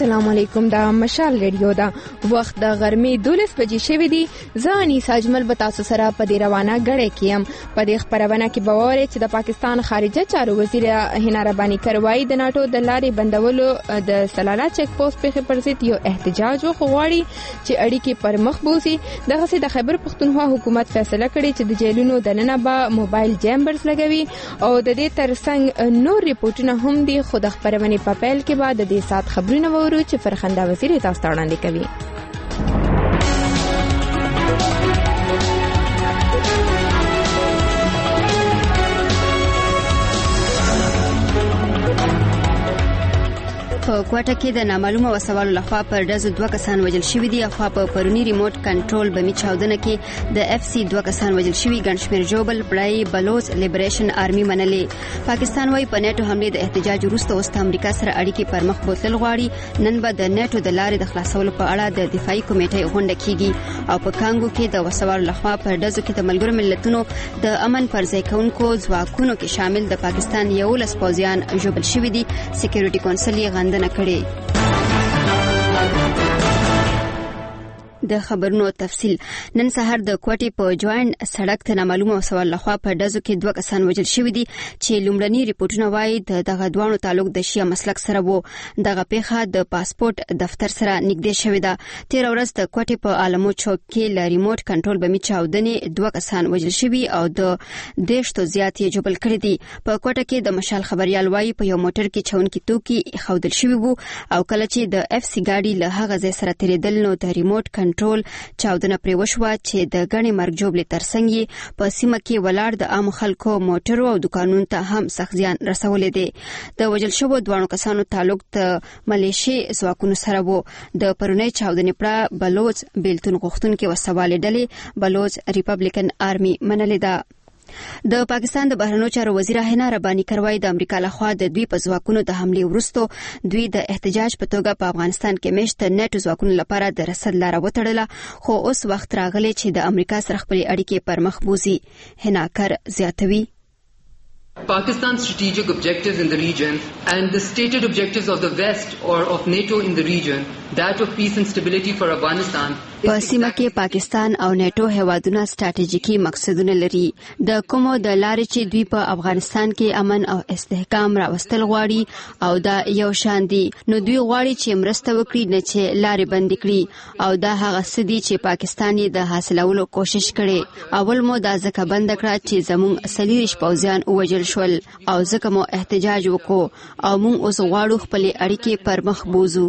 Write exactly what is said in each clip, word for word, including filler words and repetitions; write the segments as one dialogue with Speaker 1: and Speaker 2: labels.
Speaker 1: السلام علیکم. دا مشال ریډیو دا وخت د غرمې دولس بجې شوې دي. زه انیسا اجمل به تاسو سره په دې روانه غړې کیم. په دې خبرونه کې به وره چې د پاکستان خارجه چارو وزیر هنا ربانی کروای د ناتو د لارې بندولو د سلاله چک پوسټ په پر ضد یو احتجاج وغواړي چې اړیکې پر مخ بوزي. دغه سي د خیبر پختونخوا حکومت فیصله کړې چې د جیلونو دننه به موبایل جیمبرز لګوي او د دې ترڅنګ نور ریپورتونه هم دي. خو د خبرونه په پیل کې بعد د دې سات خبرونه وورو چې فرخنده وزیر تاسو ته وړاندې کوي. په کوټه کې د نامعلومه وسوالو لخوا پر ډزو دوه کسان وژل شوي دي. خو په پرونی ریموټ کنټرول بمی چاودنه کې د اف سی دوه کسان وژل شوي. ګڼ شمېر جوبل پړای بلوچ لیبریشن آرمي منلې. پاکستان وايي په نیټو حمله د احتجاج وروسته اوس امریکا سره اړیکې پر مخ بوتل غواړي. نن به د نیټو د لارې د خلاصولو په اړه د دفاعي کمیټې غونډه کیږي او په کانګو کې د وسوالو لخوا پر ډزو کې د ملګرو ملتونو د امن پر ځای کونکو ځواکونو کې شامل د پاکستان یو لس پوځیان جوبل شوي دي. سکیورټي کونسل یې غندنه کړې. د خبرونو تفصیل. نن سهار د کوټې په جوائنټ سړک ته نامعلومه وسوال لخوا په ډزو کې دوه کسان وژل شوي دي چې لومړني ریپورتونه وايي د دغه دوانو تعلق د شیعه مسلک سره وو. دغه پیښه د پاسپورت دفتر سره نږدې شوې ده. تیر ورځ د کوټې په عالمو چوک کې ل ریموټ کنټرول بمی چاودنې دوه کسان وژل شوي او د دیشتو زیات یې جوبل کړي دي. په کوټه کې د مشال خبريال وايي په یو موټر کې چونکي توکي خودل شوي وو او کله چې د اف سی ګاډي له هغه ځای سره تیریدل نو د ریموټ کنټرول چاودنه پرې وشوه چې د غني مرګ جوړلې ترڅنګ یې په سیمه کې ولاړ د عام خلکو موټرو او دکانونو ته هم سخت زیان رسولې دي. د وژل شوو دوه کسانو تعلق د ملیشي ځواکونو سره وو. د پرونی چاودنې پر بلوچ بیلتون غوښتونکو وسوالې ډلې بلوچ ریپبلیکن آرمي منلې ده. د پاکستان د بهرنیو چارو وزیر هنا ربانی کروای د امریکا لخوا د دوی په ځواکونو د حمله وروسته دوی د احتجاج په توګه په افغانستان کې مشت نیټو ځواکونو لپاره د رسد لاره وتړله. خو اوس وخت راغلی چې د امریکا سره خپل اړیکې پر مخ بوزي. هنا کر زیاتوي.
Speaker 2: Pakistan's strategic objectives in the region and the stated objectives of the West or of NATO in the region, that of peace and stability for Afghanistan.
Speaker 3: په سیمه کې پاکستان او نیټو هیوادونه ستراتیژیکي مقصدونه لري. د کومو د لارې چې دوی په افغانستان کې امن او استحکام راوستل غواړي او دا یو شان دي. نو دوی غواړي چې مرسته وکړي نه چې لارې بند کړي او دا هغه څه دي چې پاکستان یې د حاصلولو کوشش کړي. اول مو دا ځکه بند کړه چې زموږ اصلي پوځیان وژل شول او ځکه مو احتجاج وکړو او موږ اوس غواړو خپل اړیکې پر مخ بوزو.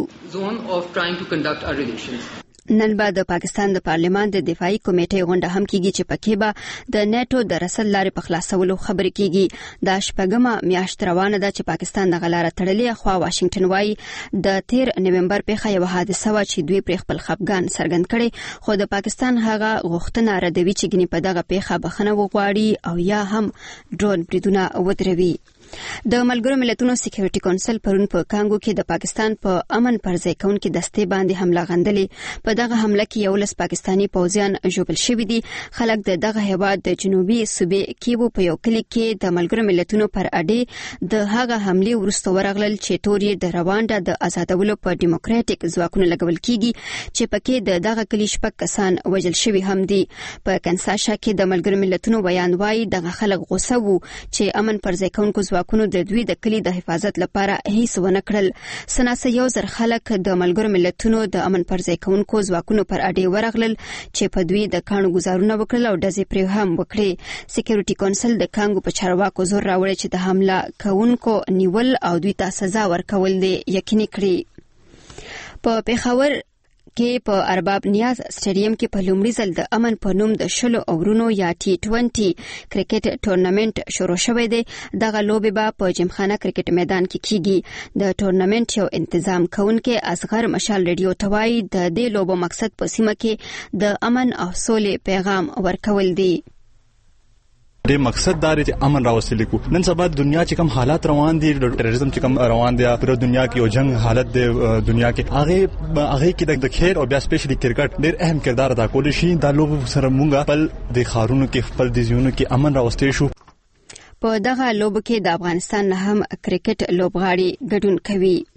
Speaker 3: نن به د پاکستان د پارلیمان د دفاعي کمیټې غونډه هم کیږي چې پکې به د نیټو د رسل لارې په خلاصولو خبرې کیږي. دا شپږمه میاشت روانه ده چې پاکستان د غلاره تړلې. خو واشنگټن وايي د تیر نومبر پیښه یو حادثه و چې دوی پر خپل خپګان څرګند کړي. خو د پاکستان هغه غوښتنه ردوي چې ګنې په دغه پیښه بخنه وغواړي او یا هم ډرون بریدونه ودروي. د ملګرو ملتونو سکیورټي کونسل پرون په کانګو کې د پاکستان په امن پر ځای کونکو دستې باندې حمله غندلې. په دغه حمله کې یو لس پاکستانی پوځیان جوبل شوي دي. خلک د دغه هیواد د جنوبي صوبې کیبو په یو کلی کې د ملګرو ملتونو پر اډې د هغه حمله ورسته ورغلل چې تور یې د روانډا د آزادولو په ډیموکراټیک ځواکونو لګول کیږي چې پکې د دغه کلی شپږ کسان وژل شوي هم دي. په کنساشا کې د ملګرو ملتونو بیان وايي دغه خلک غوسه وو چې امن پر ځای کونکو ځواکونو د دوی د کلی د حفاظت لپاره هیڅ ونه کړل. سناسه یو زر خلک د ملګرو ملتونو د امن پر ځای کونکو ځواکونو پر اډې ورغلل چې په دوی د کانو گزارونه وکړل او ډزې پرې هم وکړي. سکیورټي کونسل د کانګو په چارواکو زور راوړی چې د حمله کوونکو نیول او دوی ته سزا ورکول دي یقیني کړي. په پیښور کې په ارباب نیاز سټیډیم کې په لومړي ځل د امن په نوم د شلو اورونو یا ټي ټوینټي کرکټ ټورنمنت شروع شوی دی. دغه لوبې به په جمخانه کرکټ میدان کې کیږي. د ټورنمنت یو تنظیم کوونکي اصغر مشال ریډیو ته وایي د دې لوبو مقصد په سیمه کې د امن او سولې پیغام ورکول دي.
Speaker 4: د مقصد دا چې امن راوستل کو. نن سبا دنیا چې کوم حالات روان دي، د ټیرریزم چې کوم روان دي په دنیا کې او جنگ حالت د دنیا کې هغه هغه کې د خیر او بیا سپیشلی کرکټ ډېر اهم کردار ادا کولی شي. دا لوب سره مونږه خپل د خارونو کې خپل د زیونو کې امن راوستل شو.
Speaker 3: په دغه لوب کې د افغانستان هم کرکټ لوبغاړي ګډون کوي.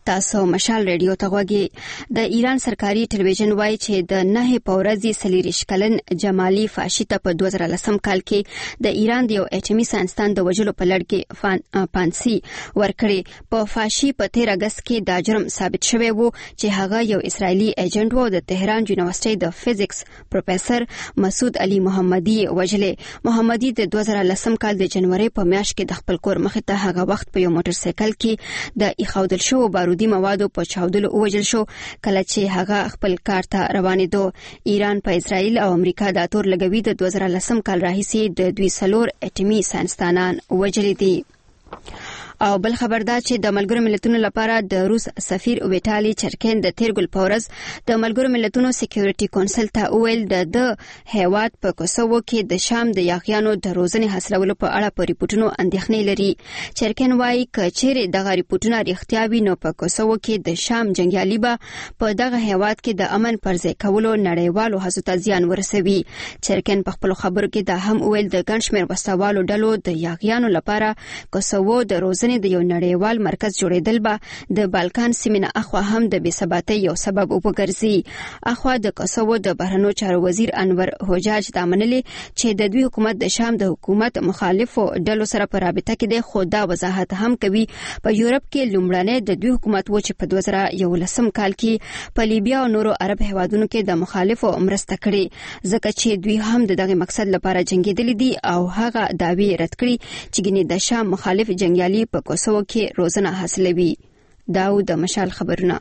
Speaker 1: تاسو مشال رادیو ته غوږی. د ایران سرکاري ټلویزیون وایي چې د نه پورزي سلیریش کلن جمالي فاشي ته په دوه زره لسم کال کې د ایران د یو اټومي ساينسدان د وژلو په لړ کې پانسي ورکړي. په فاشي په تیر اگست کې دا جرم ثابت شوی وو چې هغه یو اسرایلی ایجنټ وو. د تهران یونیورسيټي د فزکس پروفیسور مسعود علي محمدي وژلې. محمدي د دوه زره لسم کال د جنوري په میاشت کې د خپل کور مخ ته هغه وخت په یو موټر سایکل کې د ایښودل شو بارودي موادو په چاودلو وژل شو کله چې هغه خپل کار ته روانېدو. ایران په اسرائیل او امریکا د تور لګوي د دوه زره لسم کال راهیسې د دوی سلور اټومي ساينسدانان وژلي دي. او بل خبر دا چې د ملګرو ملتونو لپاره د روس سفیر ویټالي چرکین د تیرګل پورز د ملګرو ملتونو سکیورټي کونسل ته ویل د د هیواد په کوسوو کې د شام د یاغیانو د روزنې حاصلولو په اړه په ریپورتونو اندېښنې لري. چرکین وايي کچېره دغه ریپورتونه رښتیا وي نو په کوسوو کې د شام جنگیالي به په دغه هیواد کې د امن پرځای کولو نړیوالو هڅو ته زیان ورسوي. چرکین په خپل خبرو کې دا هم ویل د ګڼشمیر وسوالو ډلو د یاغیانو لپاره کوسوو د روزنې د یو نړیوال مرکز جوړېدل به د بالکان سیمه اخوا هم د بېثباتۍ یو سبب وګرځي. اخوا د کوسوو د بهرنیو چارو وزیر انور حجاج دا منلې چې د دوی حکومت د شام د حکومت مخالفو ډلو سره په رابطه کې د خدا وضاحت هم کوي. په یورپ کې لومړنی د دوی حکومت و چې په دوه زره یولسم کال کې په لیبیا او نورو عرب هیوادونو کې د مخالفو مرسته کړې ځکه چې دوی هم دغه مقصد لپاره جنگیدلي دي او هغه داوی رد کړي چې ګینه د شام مخالف جنگیالي په کوسوو کې روزنه حاصلوي. داود مشال خبرونه.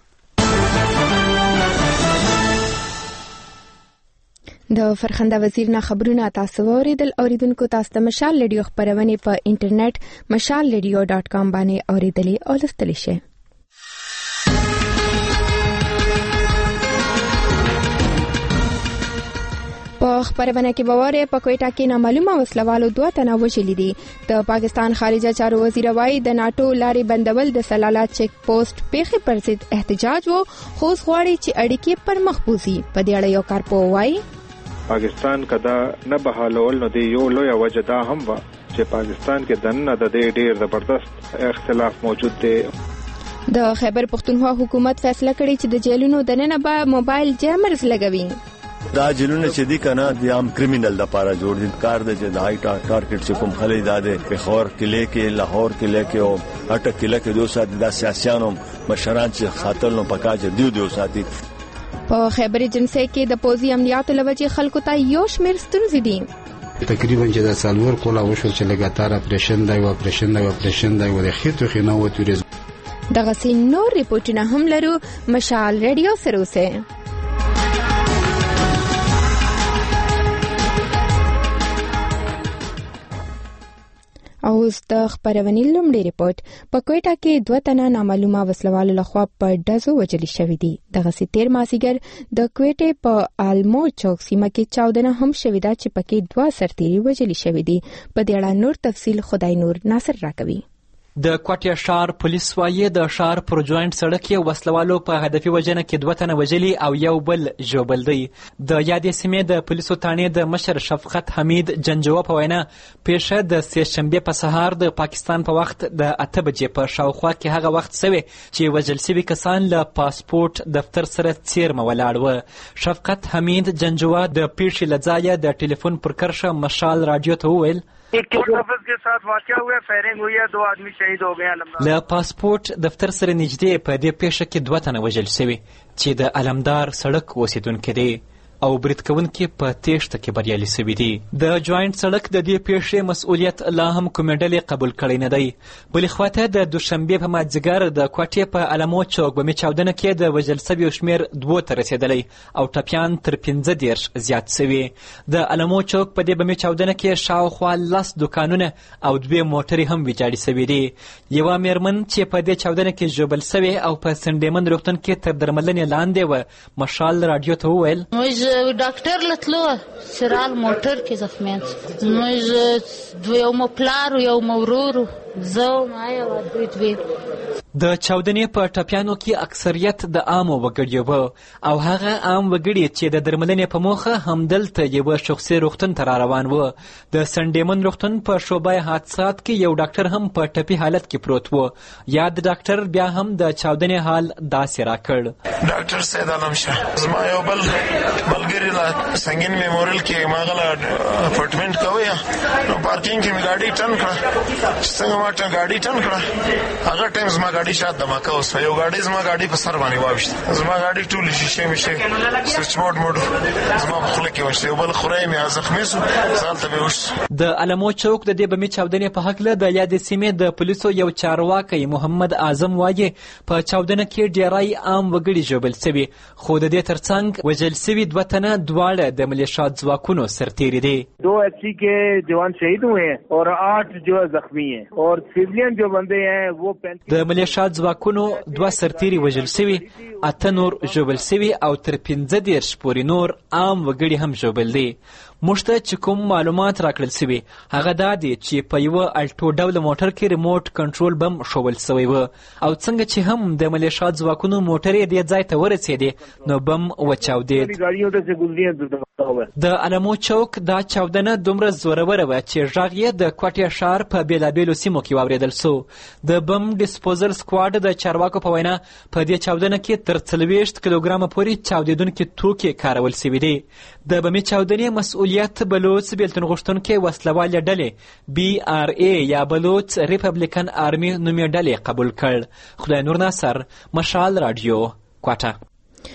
Speaker 3: د فرخنده وزیر نه خبرونه تاسو اوریدل. اوریدونکو تاسو د مشال رادیو خبرونه په انټرنیټ مشال رادیو ډاٹ کام باندې اوریدلې او لوستلی شئ. په خبرونه کې باور په کوټا کې نامعلومه وسلوالو دوه تنه وژلي دي. د پاکستان خارجه چارو وزیر وايي د ناتو لارې بندول د سلالا چیک پوسټ پیښې پر ضد احتجاج وو خو غواړي چې اړیکې پر مخ بوزي. په دې اړه یو کارپو وايي
Speaker 5: پاکستان کدا نه بحالول نو دی یو لوی وجه دا هم و چې پاکستان کې دنه د دې ډېر زبردست اختلاف موجود دی.
Speaker 3: د خیبر پختونخوا حکومت فیصله کړې چې د جیلونو دننه به موبایل جیمرز لګوي.
Speaker 6: دا جلونه چې دي کنه د عام کریمینل د پاره جوړ دي کار د چې د هاي ټارګټ چې کوم خلې داده په خور کله کې لاهور کله کې او هټه کله کې دوه سات د سیاسيانو مشران چې خاطر نو پکاج دیو دیو ساتي.
Speaker 3: په خیبر جنسه کې د پوزي امنیت لوجه خلکو ته یو شمیر ستونزې دي.
Speaker 7: تقریبا چې د سالور کولا وشو چې لګاتار اپریشن دی او اپریشن دی او اپریشن دی ولې خېټو خینه و توریزم.
Speaker 3: دغه سین نور ریپورتونه هم لرو. مشال رادیو سره اوسه. او د خبرونې لومړی ریپورت. په کوټا کې دوه تنه نامعلومه وسلوالو لخوا په ډزو وژل شوي دي. دغه سیتیر مازیګر د کوټې په آلمو چوک سیمه کې چاودنه هم شوې ده چې پکې دوه سرتیري وژل شوي دي. په دې اړه نور تفصیل خدای نور ناصر راکوي.
Speaker 8: د کوټیا شهر پولیس وايي د شهر پر جوینټ سړک کې وسلوالو په هدفي وژنه کې دوه تنه وژلي او یو بل ژوبل دی. د یادې سیمې د پولیسو تانې د مشر شفقت حمید جنجوه په وینا پیښه د سه شنبه په سهار د پاکستان په وخت د اته بجې په شاوخوا کې هغه وخت سوي چې وژل شوي کسان له پاسپورت دفتر سره څیرمه ولاړ و. شفقت حمید جنجوه د پیښې له ځایه د ټلیفون پر کرښه مشال رادیو ته وویل
Speaker 9: ایک لفظ کے ساتھ واقعہ ہوا ہے، فائرنگ ہوئی ہے، دو آدمی شہید ہو گئے ہیں.
Speaker 8: له پاسپورت دفتر سره نږدې په دې پیښه کې دوه تنه وژل شوي چې د علمدار سړک اوسیدونکي دي او برید کوونکي په تېښته کې بریالي شوي دي. د جوینټ سړک د دې پیښې مسؤلیت لا هم کومې ډلې قبول کړی نه دی. بلې خواته د دوشنبې په مازدیګر د کوټې په علمو چوک بمې چاودنه کې د وژل شویو شمېر دوو ته رسېدلی او ټپیان تر پنځه دېرش زیات شوي. د علمو چوک په دې بمې چاودنه کې شاوخوا لس دوکانونه او دوې موټرې هم ویجاړې شوي دي. یوه مېرمن چې په دې چاودنه کې ژوبل شوې او په سنډیمن روغتون کې تر درملنې لاندې وه مشال رادیو ته وویل
Speaker 10: ډاکټر لتلو سرال موټر کې زخمیان موږ دوی یو مو پلار یو مو ورور زه ما یو دوی دوی
Speaker 8: د چاودنې په ټپیانو کې اکثریت د عامو وګړیو و او هغه عام وګړي چې د درملنې په موخه همدلته یوه شخصي روغتون ته را روان و. د سنډیمن روغتون په شعبه حادثات کې یو ډاکټر هم په ټپي حالت کې پروت و. یاد ډاکټر بیا هم د چاودنې حال داسې راکړ.
Speaker 11: ډاکټر سید عالم شاه زما یو بل ملګری لا سنگین میموریل کې ماغله اپارټمنټ کوي نو پارکینګ کې می ګاډي ټن کړه څنګه ما ټن ګاډي ټن کړه هغه ټایم زما ګاډي شات دماکه اوس یو ګاډي زما ګاډي په سر باندې واوښته زما ګاډي ټول شیشه میشه سویچ بورډ موډ زما په خله کې وشته یو بل خورای مې زخمي سو ځالته به وش. د
Speaker 8: علمو چوک د دې بمي چاودنې په حق له د یادې سیمې د پولیسو یو چارواکي محمد اعظم وایي په چاودنه کې ډیرای عام وګړي ژوبل شوي خو د دې ترڅنګ وژل شوي دوه تنه دواړه د ملیشات ځواکونو سرتیري دي.
Speaker 9: دو ایس سی کے جوان شہید ہوئے ہیں اور آٹھ جو زخمی ہیں اور سیویلین جو بندے ہیں وہ
Speaker 8: د ملیشات ځواکونو دوه سرتیري وژل شوي اته نور ژوبل شوي او تر پنځه دېرش پورې نور عام وګړي هم ژوبل دي. موږ ته چې کوم معلومات راکړل شوي هغه دا دي چې په یوه الټو ډوله موټر کې ریموټ کنټرول بم ښوول شوی و او څنګه چې هم د ملیشات ځواکونو موټر یې دې ځای ته ورسېدې نو بم وچاودېد. د علمو چوک دا چاودنه دومره زوروره وه چې غږ یې د کوټې ښار په بېلابېلو سیمو کې واورېدل سو. د بم ډسپوزل سکواډ د چارواکو په وینا په دې چاودنه کې تر څلوېښت کیلوګرامه پورې چاودېدونکي توکي کارول شوي دي. د بمي چاودنې مسؤلیت بلوچ بیلتون غوښتونکې وسلوالې ډلې بی آر ای یا بلوچ ریپبلیکن آرمي نومې ډلې قبول کړ. خدای نور ناصر، مشال رادیو، کوټه.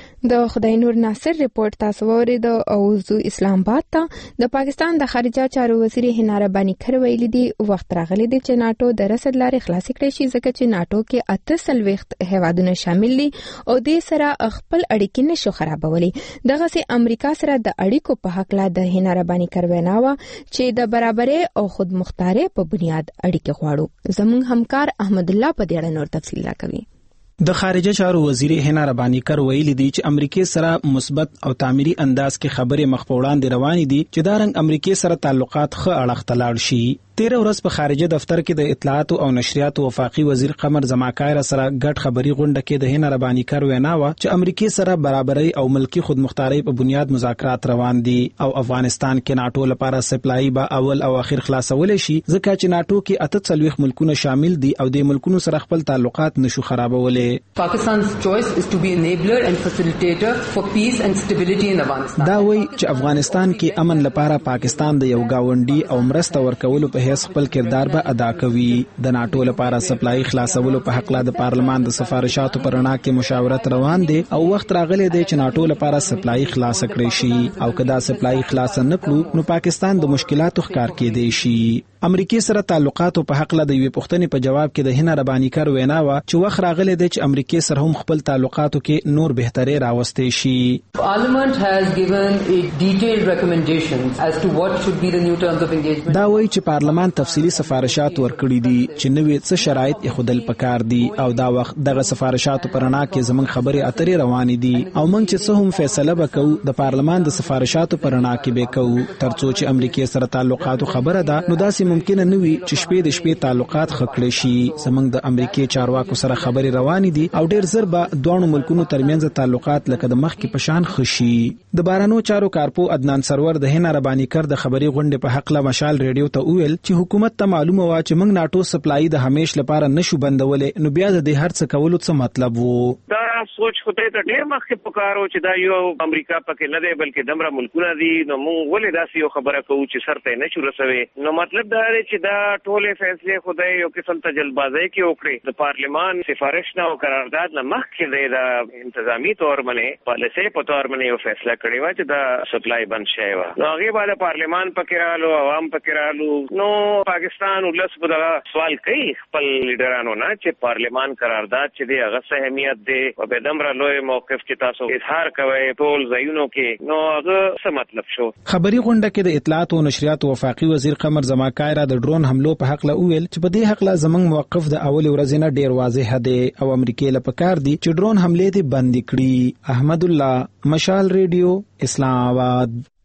Speaker 12: د خدای نور ناصر رپورت تاسو ورید او زو اسلام آباد ته د پاکستان د خارجه چارو وزیر حنا ربانی کړ ویلي دی وخت راغلی دی چې ناتو د رسد لارې خلاص کړي شي ځکه چې ناتو کې اته سلويخت هوادونه شامل دي او د سره خپل اړیکې نشو خرابولي. دغه سي امریکا سره د اړیکو په حق لا د حنا ربانی کړ ویناوه چې د برابرۍ او خود مختارۍ په بنیاد اړیکې غواړو. زموږ همکار احمد الله په دې اړه نور تفصیل راکوي.
Speaker 13: د خارجه چارو وزیر حنا ربانی کر ویلي دی چې امریکای سره مثبت او تعمیري انداز کې خبرې مخ په وړاندې روانې دي چې دا رنګ امریکای سره تعلقات ښه اړخ ته لاړ شي. تیره ورځ په خارجه دفتر کې د اطلاعات او نشریات وفاقي وزیر قمر زماکایره سره ګډ خبري غونډه کې د حنا ربانی کر ویناوه چې امریکای سره برابرۍ او ملکی خودمختارۍ په بنیاد مذاکرات روان دي او افغانستان کې ناتو لپاره سپلای به اول او اخر خلاصول شي ځکه چې ناتو کې اته څلويخ ملکونه شامل دي او د ملکونو سره خپل تعلقات نشو خرابولې.
Speaker 2: Pakistan's choice is to be enabler and facilitator for peace and stability in Afghanistan.
Speaker 13: دا وایي چې افغانستان کې امن لپاره پاکستان د یو گاونډي او مرسته ورکولو په هیڅ خپل کردار به ادا کوي. د ناتو لپاره سپلای خلاصولو په حق لا د پارلمان د سفارشاتو پر رڼا کې مشاورت روان دي او وخت راغلی دی چې ناتو لپاره سپلای خلاص کړي شي او کدا سپلای خلاص نه کړو نو پاکستان د مشکلاتو ښکار کېدی شي. امریکای سره تعلقاتو په حق له د یوې پوښتنې په جواب کې د حنا ربانی کار ویناوه چې وخت راغلی دی چې امریکای سره هم خپل تعلقاتو کې نور بهتري راوستي شي.
Speaker 2: Parliament has given a detailed recommendations as to what should be the new terms of engagement.
Speaker 13: دا وایي چې پارلمان تفصیلی سفارشات ورکړي دي چې نوې څه شرایط یې خودل پکار دي او دا وخت دغه سفارشاتو پرنا کې زمون خبرې اترې روانې دي او موږ چې څه هم فیصله وکړو د پارلمان د سفارشاتو پرنا کې به کوو ترڅو چې امریکای سره تعلقاتو خبره ده نو دا ممکن نه وي چې شپې د شپې تعلقات خکړې شي. زمونږ د امریکای چارواکو سره خبرې روانې دي او ډېر زر به دوه ملکونو ترمنځ تعلقات لکه د مخ کې پشان خشي. د بارانو چارو کارپو عدنان سرور د حنا ربانی کر د خبري غونډې په حق له مشال ریډیو ته ویل چې حکومت ته معلومه وا چې موږ ناتو سپلای د همیش لپاره نشو بندولې نو بیا د دې هر څه کولو څه مطلب وو.
Speaker 14: دا سوچ خو ته ډېر مخ کې پکارو چې دا یو امریکا پکې نه دی بلکې دمره ملکونه دي نو موږ ولې داسې یو خبره کوو چې سر ته نشو رسوي. نو مطلب دا دی چې دا ټولې فیصله خدای یو قسم تجلبازۍ کې وکړي د پارلمان سفارش نه او قرارداد نه مخ کې د انتظامی تور باندې پالیسي په تور باندې یو فیصله کړې و چې دا سپلای بند شي و نو هغه بعد پارلمان پکې رالو عوام پکې رالو نو پاکستان ولس په دا سوال کوي خپل لیډرانو نه چې پارلمان قرارداد چې دی هغه څه اهمیت دی او به دمر لوی موقف چې تاسو اظهار کوي ټول ځایونو کې نو هغه څه مطلب شو.
Speaker 13: خبري غونډه کې د اطلاعات او نشریات وفاقي وزیر قمر زماکایره د ډرون حملو په حق لا ویل چې په دې حق لا زمنګ موقف د اول ورځې نه ډیر واضح دی او امریکای له پکار دي چې ډرون حمله دې بند کړي. احمد الله، مشال ریډیو، اسلام آباد.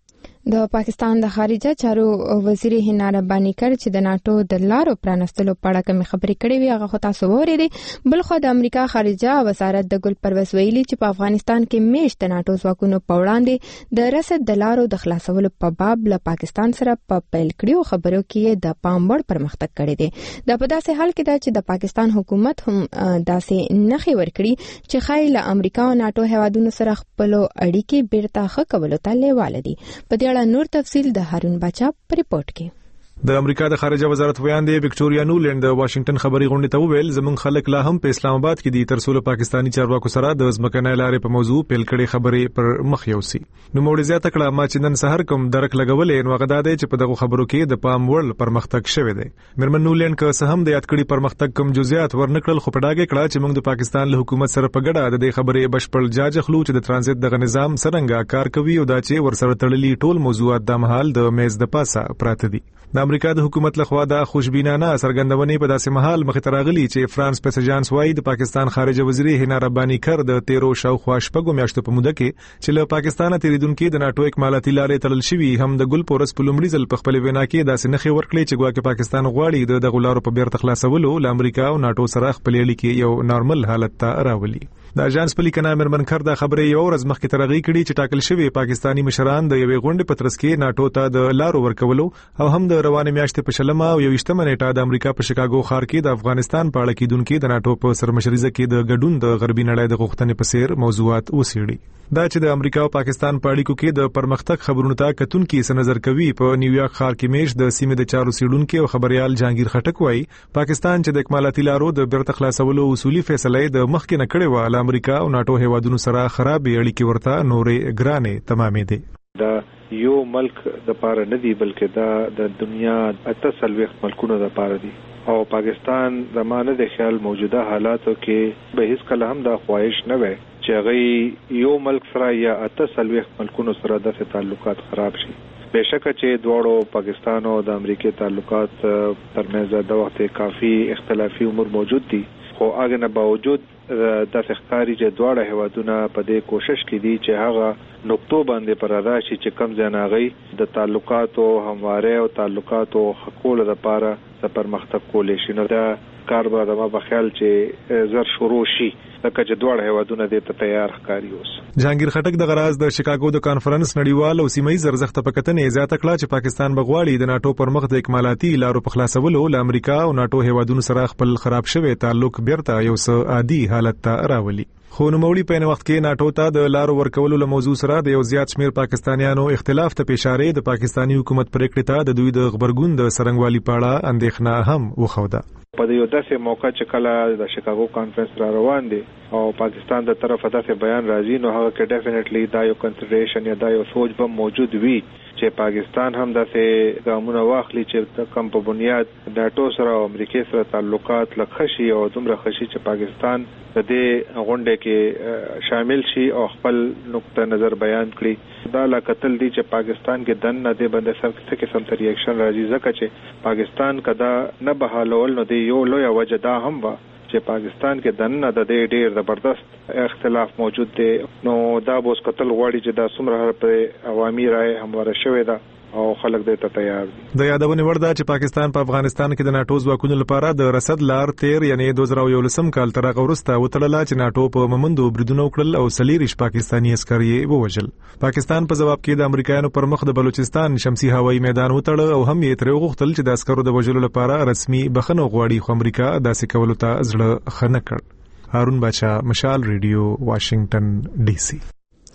Speaker 12: د پاکستان د خارجه چارو وزیر هنا رباني کړ چې د ناتو د لارو پرانستلو په اړه کوم خبرې کړې وي هغه خو تاسو وورېدې. بل خو د امریکا خارجه وزارت د ګل پرویز ویلي چې په افغانستان کې میشت ناتو ځواکونو په وړاندې د رسد د لارو د خلاصولو په باب له پاکستان سره په پیل کړیو خبرو کې د پام وړ پرمختګ کړی دی. د په داسې حال کې دا چې د پاکستان حکومت هم داسې نخې ورکړي چې خای له امریکا او ناتو هیوادونو سره خپل اړیکې بیرته ښه کولو ته لیواله دي. په دې اړه نور تفصیل د هارون باچا په ریپورت کې.
Speaker 15: د امریکا د خارجه وزارت ویاندې وکټوریا نولند د واشنگټن خبري غونډې ته وویل زموږ خلک لا هم په اسلام آباد کې دي تر څو پاکستانی چارواکو سره د ځمکنۍ لارې په موضوع پیل کړي خبرې پر مخ یوسي. نو موږ زیاته کړه ما چې نن سحر کوم درک لګولې نو غدا دی چې په دغه خبرو کې د پام وړ پرمختګ شوه دی. مرمن نولند که څه هم د یاد کړي پرمختګ کوم جزئیات ورنکړل خو په ډاګه کړه چې موږ د پاکستان له حکومت سره په ګډه د دې خبرې بشپړ جاج خلو چې د ترانزیت دغه نظام څنګه کار کوي او دا چې ورسره تړلي ټول موضوعات د مهال د میز د پاسه پراته دي. د امریکا د حکومت لخوا د خوشبینانه سرګندونې په داسې مهال مخ ته راغلي چې فرانس پسجانس وايي د پاکستان خارجه وزیر هنا رباني کړ د تیرو شاوخوا شپږو میاشتو په موده کې چې له پاکستانه تیریدونکو د ناتو اکمالاتي لارې تړل شوی هم د ګل پورس په لومړي ځل په خپل وینا کې داسې نخې ورکړي چې ګواکې پاکستان غواړي د دغه لارو په بیرته خلاصولو له امریکا او ناتو سره خپل اړیکې یو نارمل حالت ته راولي. د اژانس په لیکنه مرمن کړ د خبرې یو ورځ مخکې ترغی کړي چې ټاکل شوی پاکستانی مشران د یوې غونډې په ترڅ کې ناتو ته د لارو ورکولو او هم د روانې میاشتې په شلمه او یوشتمه نیټه د امریکا په شیکاګو ښار کې د افغانستان په اړه کېدونکو د ناتو په سرمشريزه کې د ګډون د غربي نړۍ د غوښتنې په څیر موضوعات وسیړي. دا چې د امریکا او پاکستان په اړیکو کې د پرمختګ خبرونو ته کتونکو څه نظر کوي په نیویارک ښار کې میش د سیمې د چارو سیډونکو او خبريال جهانگیر خټک وایي پاکستان چې د اکمالاتي لارو د بیرته خلاصولو اصولي فیصله د مخکې نه کړې و له امریکا او ناتو هیوادونو سره خراب اړیکې ورته نورې ګرانې تمامې دي.
Speaker 5: دا یو ملک د پاره نه دی بلکې دا د دنیا اته سلويخ ملکونو د پاره دی او پاکستان زمانه د خیال موجوده حالاتو کې به هیڅ کله هم دا خواهش نه وي چې غي یو ملک سره یا اته سلويخ ملکونو سره د تعلقات خراب شي. بهشکه چې دواړو پاکستان او د امریکای تعلقات ترمنځ د وخت کافي اختلافي امور موجود دي خو هغه نه باوجود د فخکاری چې دواړه هیوادونه په دې کوشش کې دي چې هغه نقطو باندې پر ادا شي چې کم ځناغي د تعلقاتو همواره او تعلقاتو حقوق لپاره د پرمختګ کولې شي. نو دا کار به د ما په خیال چې زر شروع شي لکه چې دواړه هیوادونه دې ته تیار ښکاري اوس.
Speaker 15: جهانگیر خټک د غراز د شیکاګو د کانفرنس نړیوال او سیمایي زرزخت په کتنې زیاته کړه چې پاکستان بغواړي د ناتو پر مخ د اکمالاتي لارو په خلاصولو له امریکا او ناتو هیوادونو سره خپل خراب شوی تعلق بیرته یو څه عادي حالت ته راولي. خو نو مولي په وخت کې ناتو ته د لارو ورکولو له موضوع سره د یو زیات شمیر پاکستانیانو اختلاف ته پېښاره د پاکستانی حکومت پریکړه ته د دوی د خبرګون د سرنګوالي پاړه اندېښنه هم وخوده.
Speaker 5: په یو داسې موقع چې کله د شیکاګو کانفرنس را روان دي او پاکستان د طرفه داسې بیان راځي نو هغه کې ډیفینیټلی دا یو کنسیډریشن یا دا یو سوچ به موجود وي چې پاکستان هم داسې ګامونه واخلي چې کم په بنیاد ناتو سره او امریکای سره تعلقات لخشي او دومره خشي چې پاکستان د دې غونډه کې شامل شي او خپل نقطه نظر بیان کړي. دا لا قتل دي چې پاکستان کې دن نه دی بند سر څه قسم ته ریاکشن راځي ځکه چې پاکستان کدا نه بحالول نو دی یو لوی وجه دا هم و چې پاکستان کې دنه د دې ډېر زبردست اختلاف موجود دی. نو دا بوس قتل غواړي چې دا څومره پر عوامي رائے همواره شوې ده او خلک دې ته تیار دي.
Speaker 15: د یادونه ورده چې پاکستان په افغانستان کې د ناتو ځواکونو لپاره د رسد لار تیر یعنی دوه زره یولسم کال تر هغه وروسته وتړله چې ناتو په ممندو بریدونو وکړل او سلیریش پاکستانی عسکر یې ووجل. پاکستان په جواب کې د امریکایانو پر مخ د بلوچستان شمسي هوایي میدان وتړ او هم یې تر غوښتل چې د عسکرو د وجلو لپاره رسمي بخښنه غواړي خو امریکا داسې کولو ته زړه خنه کړ. هارون باچا، مشال ریډیو، واشنگټن ډي سي.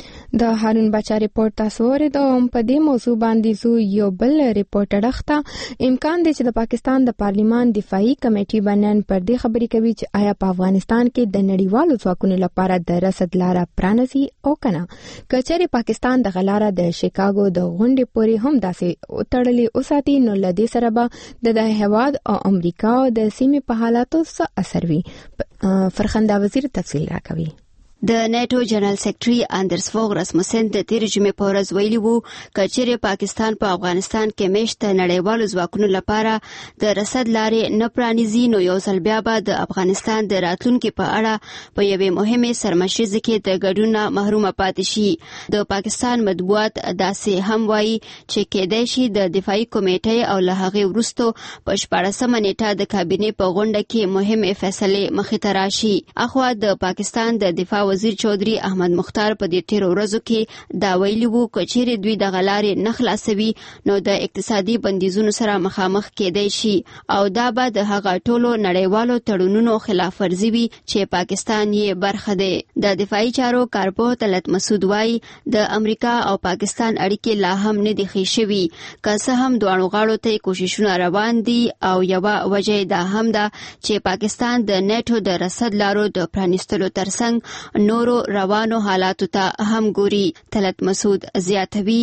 Speaker 12: د هارون بچا ریپورت تاسو ورته هم په دې موضوع باندې زو یو بل ریپورت اړخته امکان دی چې د پاکستان د پارلیمان دفاعي کمیټې باندې پر دې خبرې کوي چې آیا په افغانستان کې د نړیوالو ځواکونو لپاره د رسد لاره پرانسي او کنه. کچېره پاکستان د غلاره د شیکاګو د غونډې پورې هم داسې وتړلې اوساتي نو لدې سره به د هیواد او امریکا د سیمې په حالاتو څه اثر وي. فرخنده وزیر تفصیل راکوي.
Speaker 1: د نیټو جنرال سیکریټري اندرس فوګ رسمسن د تیر جمعې په ورځ ویلي وو کچېرې پاکستان په افغانستان کې میشت نړیوالو ځواکونو لپاره د رسد لارې نه پرانیزي نو یو ځل بیا به د افغانستان د راتلونکي په اړه په یوې مهمې سرمشریزې کې د ګډون نه محرومه پاتې شي. د پاکستان مطبوعات داسې هم وایي چې کېدای شي د دفاعي کمیټې او له هغې وروسته په شپاړسمه نیټه د کابینې په غونډه کې مهمې فیصلې مخې ته راشي. اخوا د پاکستان د دفاع وزیر چودري احمد مختار په دې تیرو ورځو کې دا ویلي وو کچېرې دوی د غلارې نه خلاصوي نو د اقتصادي بندیزونو سره مخامخ کېدای شي او دا به د هغه ټولو نړیوالو تړونونو خلاف ورزي وي چې پاکستان یې برخه دی. د دفاعي چارو کارپوه طلعت مسعود وایي د امریکا او پاکستان اړیکې لا هم نه دي ښې شوي که څه هم دواړو غاړو ته کوششونه روان دي او یوه وجه دا هم ده چې پاکستان د نیټو د رسد لارو د پرانیستلو ترڅنګ نورو روانو حالاتو ته هم ګوري. طلعت مسعود زیاتوي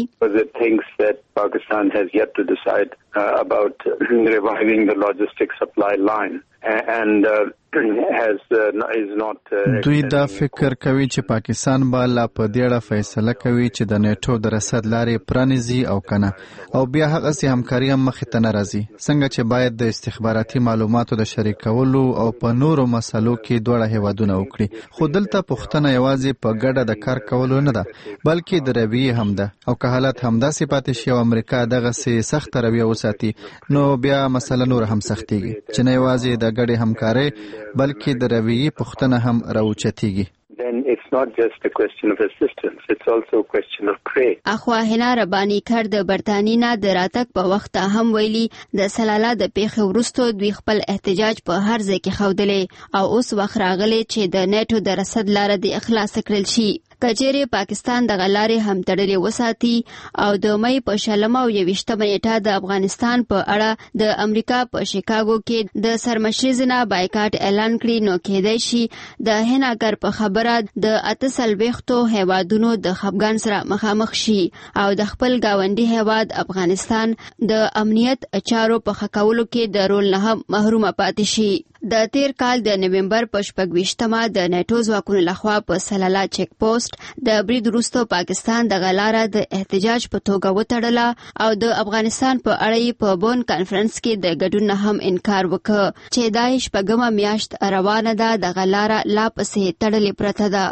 Speaker 16: Pakistan has yet to decide uh, about reviving the logistic supply line and uh, has uh, is not
Speaker 17: دوی دا فکر کوي چې پاکستان به لا په دې فیصله کوي چې د نیټو د رسد لارې پرانیزي او کنه او بیا هغه سي همکاري هم مخ ته ناراضي څنګه چې باید د استخباراتي معلوماتو د شریکولو او په نورو مسلو کې دوړه هیوادونه وکړي. خو دلته پښتنه یوازې په ګډه د کار کولو نه ده بلکې د رویې هم ده او که حالت همدا سي پاتې شي او امریکا دغه سي سخت رویه وساتي نو بیا مسله نور هم سختيږي چې نه یوازې د ګډې همکاري بلکې د رویې پښتنه هم راوچتيږي.
Speaker 16: Then it's not just a question of assistance, it's also a question of praise.
Speaker 1: اخوا هنا ربانی کړ د برتانی نه د راتګ په وخت هم ویلي د سلاله د پیښې وروسته دوی خپل احتجاج په هر ځای کې خودلې او اوس وخت راغلی چې د نیټو د رسد لار د اخلاص کړل شي. کچېرې پاکستان د غلارې هم تړلې وساتي او د مې په شلمه او یوشتمه نیټه د افغانستان په اړه د امریکا په شیکاګو کې د سرمشریزنه بایکاټ اعلان کړي نو کېدای شي د هناګر په خبره د اتسل وختو هیوادونو د خفګان سره مخامخ شي او د خپل گاونډي هیواد افغانستان د امنیت چارو په خکولو کې د رول نه محرومه پاتې شي. د تیر کال د نومبر په شپږویشتمه د نیټو ځواکونو لخوا په سلاله چیک پوسټ د برید وروسته پاکستان د غلاره د احتجاج په توګه وتړله او د افغانستان په اړه په بون کانفرنس کې د ګډون نه هم انکار وکړ چې دا شپږمه میاشت روانه ده د غلاره لا پسې تړلې پرته ده.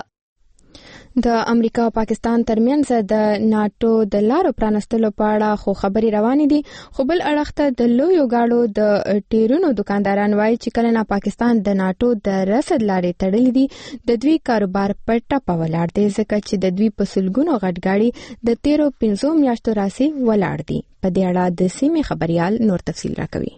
Speaker 12: د امریکا او پاکستان ترمنځ د ناتو د لارو پرانستلو په اړه خو خبري روانې دي خو بل اړخ ته د لویو گاډو د ټیرونو دکانداران وایي چې کله نه پاکستان د ناتو د رسد لارې تړلې دي د دوی کاروبار په ټپه ولاړ دی ځکه چې د دوی په سلګونو غټ ګاډي د تیرو پنځو میاشتو راسي ولاړ دي. په دې اړه د سیمې خبريال نور تفصیل راکوي.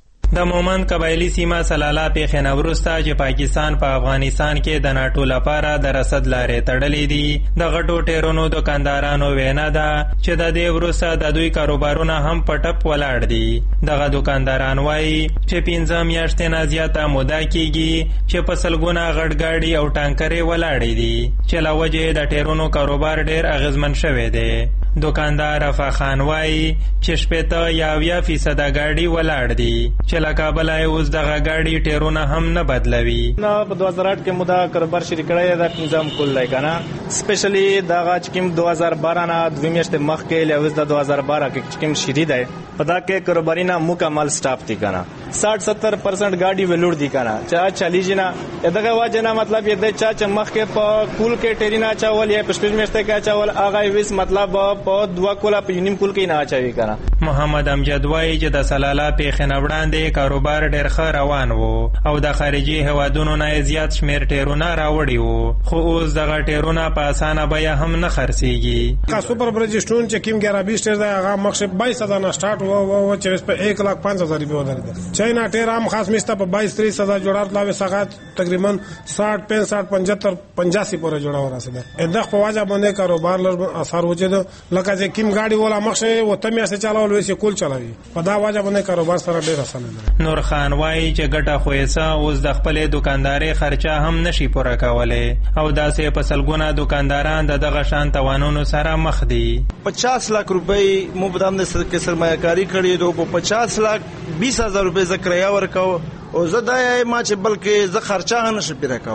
Speaker 18: د مومند قبایلی سیمه سلاله پیښې نه وروسته چې پاکستان په افغانستان کې د ناټو لپاره د رسد لارې تړلې دي د غټو ټیرونو دکاندارانو وینا ده چې د دې وروسته د دوی کاروبارونه هم په ټپ ولاړ دي. دغه دکانداران وایي چې پنځه میاشتې نه زیاته موده کېږي چې په سلګونه غټ ګاډي او ټانکرې ولاړې دي چې له وجې د ټیرونو کاروبار ډېر اغیزمن شوی دی. دکاندار رفا خان وایي چې شپېته یا اویا فیصده ګاډي ولاړ دي چې له کابله یې اوس دغه ګاډي ټیرونه هم نه بدلوي.
Speaker 19: نه په دوه زره آټ کې مو دا کاروبار شروع کړی دا نظام کول دی که نه سپیشلی دغه چې کوم دوه هزار بارہ نه دوې میاشتې مخکې اوس د دوه هزار بارہ کې چې کوم شروع دی په دا کې کاروباري نه مکمل سټاف دي که نه ساٹھ ستر پرسنٹ ګاډي ویلوړ دي که نه چې چلیږي نه دغه وجه نه مطلب یې دی چې مخکې په کول کې ټیري نه اچول یا په شپږ میاشتې کې اچول هغه ویس مطلب په دوه کوله په یونیم کول کې نه اچوي که نه.
Speaker 18: محمد امجد وایي چې د سلاله پیښې نه وړاندې کاروبار ډېر ښه روان و او د خارجي هیوادونو نه زیات شمېر ټیرونه راوړي وو خو اوس دغه ټیرونه په اسانه بیه هم نه خرڅېږي.
Speaker 20: سوپر برجسټون چې کوم ګیارہ بیس ټیر دی هغه مخکې بایس هزار نه سٹارټ و و چې په ایک لاکھ پانچ ہزار روپے ودرېده. چاینا ټیر هم خاص میسته په بایس تریس هزار جوړه تلاوي ساعت تقریبا ساٹھ پینسٹھ پچہتر پچاسی پورې جوړه ورسېده. اندخ په واجب باندې کاروبار لږ اثر وچېده لکه چې کوم ګاډي ولا مخکې و تمه سه چلاول وې کول چلاوي په دا واجب باندې کاروبار سره ډېر اسانه ده.
Speaker 18: نور خان وایي چې ګټه خوېسه اوس د خپلې دکاندارۍ خرچه هم نشي پوره کولی او داسې په سلګونه دکانداران د دغه شان توانونو سره مخ دي.
Speaker 19: پچاس لاکھ روپۍ مو په دام کې سرمایه کاری کړې دو په پچاس لاکھ بیس هزار روپۍ زه کرایه ورکاو او زه دا ما چې بلکې زه خرچه هم نشم پوره کولی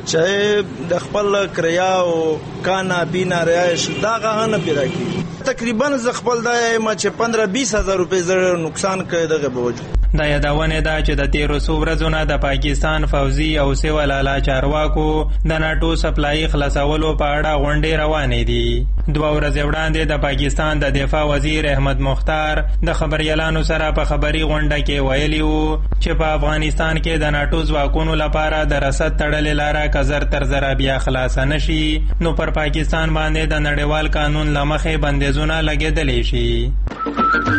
Speaker 21: چې د خپل کریا او کانا پینا رایش دا غانه پیرا کی تقریبا ز خپل د ما چې پندرہ بیس هزار روپے زړه نقصان کړی دغه بوج.
Speaker 18: دا یادونه ده چې د تیرو څو ورځو نه د پاکستان فوزي او سیول اعلی چارواکو د ناتو سپلای خلاصولو په اړه غونډې روانې دي. دوه ورځې وړاندې د پاکستان د دفاع وزیر احمد مختار د خبريالانو سره په خبري غونډه کې ویلي وو چې په افغانستان کې د ناتو ځواکونو لپاره د رسد تړلې لاره کزر تر زره بیا خلاص نشي نو پر پاکستان باندې د نړیوال قانون لمخې بندیزونه لګیدلی شي.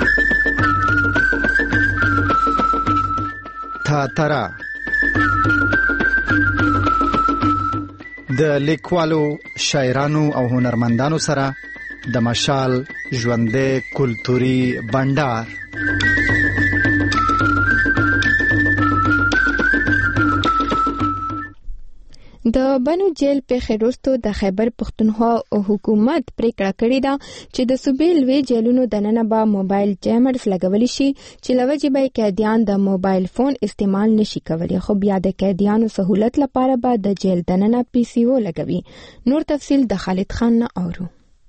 Speaker 17: ترا د لیکوالو شاعرانو او هنرمندانو سره د مشال ژوندې کلتوري بندر.
Speaker 12: د بنو جیل په خیروستو د خیبر پختونخوا حکومت پریکړه کړې ده چې د صوبې لوی جیلونو دننه به موبایل جیمرز لګولی شي چې لوجې به قیدیان د موبایل فون استعمال نشي کولی، خو بیا د قیدیانو سہولت لپاره به د جیل دننه پی سی او لګوي. نور تفصیل د خالد خان نه اورو.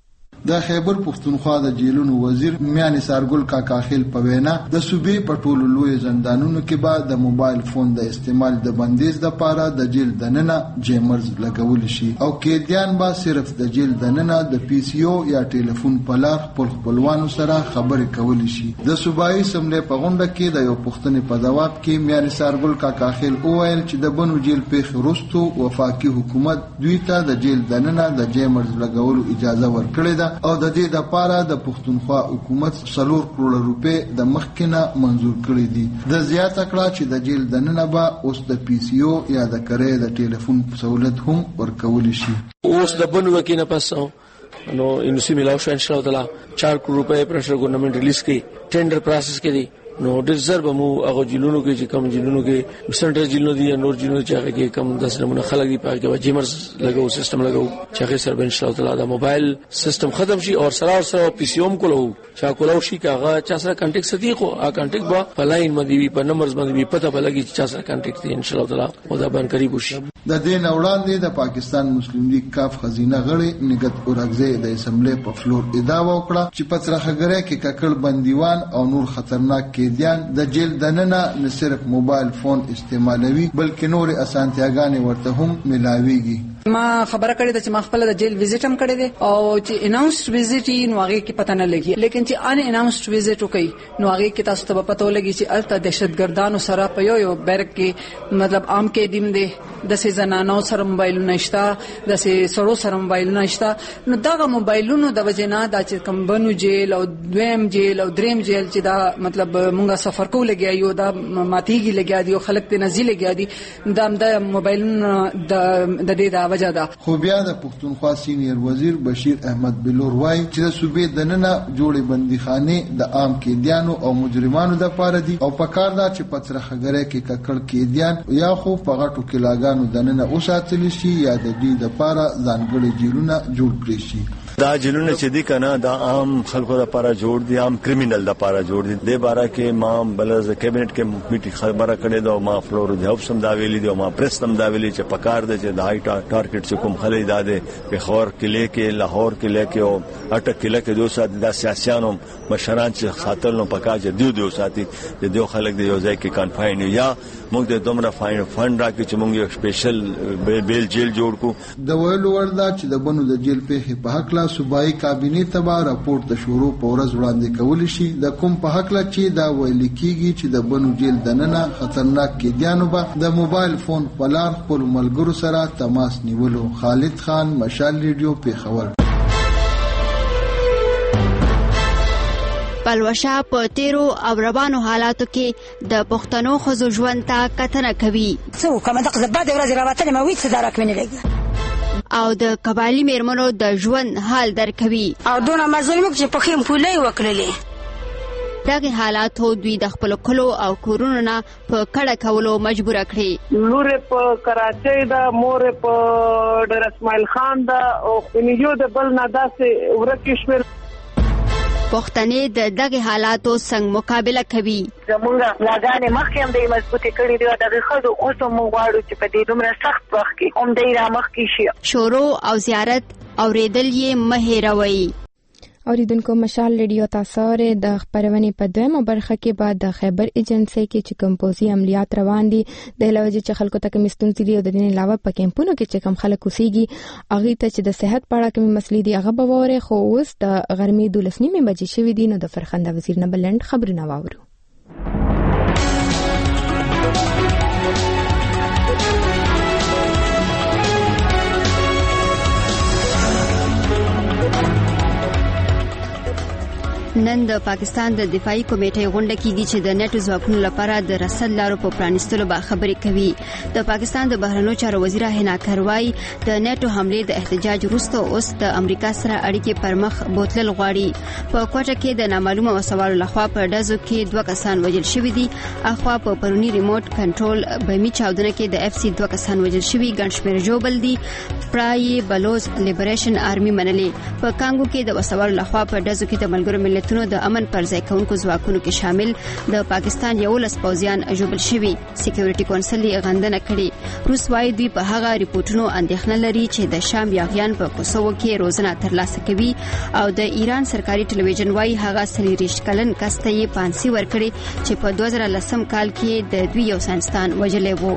Speaker 22: د خیبر پختونخوا د جیلونو وزیر میان سارګل کاکا خیل په وینا د صوبې په ټولو لوی زندانونو کې به د موبایل فون د استعمال د بندیز د پاره د جیل دننه جیمرز لګول شي او قیدیان به صرف د جیل دننه د پی سی او یا ټلیفون په لار خپل خپلوانو سره خبرې کول شي. د صوبایي سملې په غونډه کې د یو پښتنې په جواب کې میان سارګل کاکا خیل وویل چې د بنو جیل په خروستو وفاقي حکومت دوی ته د جیل دننه د جیمرز لګولو اجازه ورکړې ده او د دې د پاره د پښتونخوا حکومت څلور کروڑ روپے د مخکنه منزور کړی دي. د زیاته کړه چې د جیل دننه به اوس د پی سی او یا د کرے د ټلیفون سہولت هم ورکول شي.
Speaker 23: اوس د بنو وکینه پسو نو انسی ملاو شو ان شاء الله تعالی چار کروڑ روپے پرشر گورنمنٹ ریلیز کړي ټینډر پروسس کې دي نو ډیر زر به مو هغه جیلونو کې چې کم جیلونو کې سنټر جیلونو دي نور جیلونو چې هغه کې کم داس نمونه خلک دي په کې جیمرز لګاو سیستم لګاو چې هغه سره ان شاء الله تعالی دا موبایل سیستم ختم شي او سره سره پی سی اوم کولو چا کولو شي هغه چا سره کانټیکټ سدي خو هغه کانټیکټ با په لاین باندې وي په نمبرز باندې وي پته بلګي چې چا سره کانټیکټ دي ان شاء الله تعالی او دا باندې قریب شي.
Speaker 22: د دې وړاندې د پاکستان مسلم لیگ کاف خزینه غړي نګت اورګزې د اسمبلی په فلور ادعا وکړه چې پترخګره کې ککړ بندیوان او نور خطرناک قیدیان د جیل دننه نه صرف موبایل فون استعمالوي بلکې نور اسانتیاګانې ورته هم ملاويږي.
Speaker 24: ما خبره کړې ده چې ما خپل د جیل ویزټ هم کړی دی او چې اناونسډ ویزټ یې نو هغه کې پته نه لګي لیکن چې ان اناونسډ ویزټ وکړي نو هغه کې تاسو ته پته ولګي چې الته دهشتګردانو سره په یو یو بیرک کې مطلب عام کې دیم دی د سې زنانو سره موبایلونه نشته د سې سړو سره موبایلونه نشته نو دا موبایلونو د وجنه د چې کم بنو جیل او دویم جیل او دریم جیل چې دا مطلب مونږه سفر کو لګیا یو دا ماتیږي لګیا دی او خلک ته نزي لګیا دي دا د موبایلونو د دې دا وجه ده.
Speaker 22: خو بیا د پښتونخوا سینیر وزیر بشیر احمد بلور وایي چې د صوبې دننه جوړې بندیخانه د عام قیدیانو او مجرمانو د پاره دي او په کار دا چې پترخګره کې ککړ قیدیان یا خو په غټو کلاګانو دننه اوساتل شي یا د دې د پاره ځانګړي جیلونه جوړ کړي شي.
Speaker 6: دا جنونه چې دي کنه دا عام خلکو لپاره جوړ دي عام کریمینل لپاره جوړ دي د بارا کې ما بلز کابینټ کې میټینګ خبره کړې دا ما فلور دی اوس هم دا ویلي دی ما پریس هم دا ویلي چې پکار دی چې د هاي ټارګټ چې کوم خلې داده په خور کې لیکې لاهور کې لیکې او اټک کې لیکې دوه سات د سیاسيانو مشران چې خاطر نو پکا چې دیو دیو ساتي د دیو خلک دی یو ځای کې کانفاین یا موږ د دومره فاین فند راکې چې موږ یو سپیشل بیل جیل جوړ کو.
Speaker 22: د ویلو وردا چې د بنو د جیل په په حق لا صوبایي کابینه تبا راپورټ ته شروع پورز وړاندې کول شي د کوم په حق لا چې دا ویل کیږي چې د بنو جیل دننه خطرناک قیدیانو به د موبایل فون په لار خپل ملګرو سره تماس نیولو. خالد خان مشال ریډیو پیښور.
Speaker 1: پلوشا په تیرو او روانو حالاتو کې د پښتنو خزو ژوند ته کتنه کوي
Speaker 25: څو کومه دغه بعد ورځ راوتل مو ویڅ دارک منه لګي
Speaker 1: او د قبایلی میرمنو د ژوند حال درکوي
Speaker 25: او دونه مظلوم چې په خیم پولې وکړلې.
Speaker 1: دغه حالاتو دوی د خپل کلو او کورونو نه په کډه کولو مجبور کړي.
Speaker 9: لور په کراچۍ دا مور په ډر اسماعیل خان دا او خنیجو د بل نه داسې ورکه شول.
Speaker 1: پښتنې د دغه حالاتو څنګه مقابله کوي.
Speaker 3: زمونږ لاګانې مخکې هم د مضبوطې کړي دي، دغه ښځو اوس هم موږ غواړو چې په دې دومره سخت وخت کې هم دی را مخکې شي.
Speaker 1: شورو او زیارت اورېدل یې مه هېروئ.
Speaker 12: اوریدونکو مشال ریډیو تاسو د خبرونې په دویمه برخه کې بعد د خیبر ایجنسی کې چې کوم پوزي عملیات روان دي د علاوه چې خلکو ته کوم ستونزې دي او د دې علاوه په کیمپونو کې چې کوم خلک اوسېږي هغه ته چې د صحت په اړه کوم مسلې دي هغه به وره. خو اوس د غرمې دولس نیمه بجې شوې دي، نو د فرخنده وزیر نه بلند خبرونه واورو. نن د پاکستان د دفاعي کمیټې غونډه کې دي چې د نیټو ځواکونو لپاره د رسد لارو په پرانیستلو به خبرې کوي. د پاکستان د بهرنیو چارو وزیر هینا کروای د نیټو حمله د احتجاج وروسته اوس د امریکا سره اړیکې پر مخ بوتلل غواړي. په کوټه کې د نامعلومه وسوالو لخوا په ډزو کې دوه کسان وژل شوي دي. اخوا په پرونی ریموټ کنټرول بمی چاودنه کې د اف سی دوه کسان وژل شوي، ګڼ شمېر ژوبل دي. پرای بلوز لیبریشن آرمي منلې. په کانګو کې د وسوالو لخوا په ډزو کې د ملګرو ملتونو د امن پر ځای کونکو ځواکونو کې شامل د پاکستان یو لس پوځیان ژوبل شوي. سکیورټي کونسل یې غندنه کړې. روس وايي دوی په هغه ریپورتونو اندېښنه لري چې د شام یاغیان په کوسوو کې روزنه ترلاسه کوي او د ایران سرکاري ټلویزیون وايي هغه څلوېښت کلن کس ته یې پانسي ورکړي چې په دوه زره لسم کال کې د دوی یو ساینسدان وژلی و.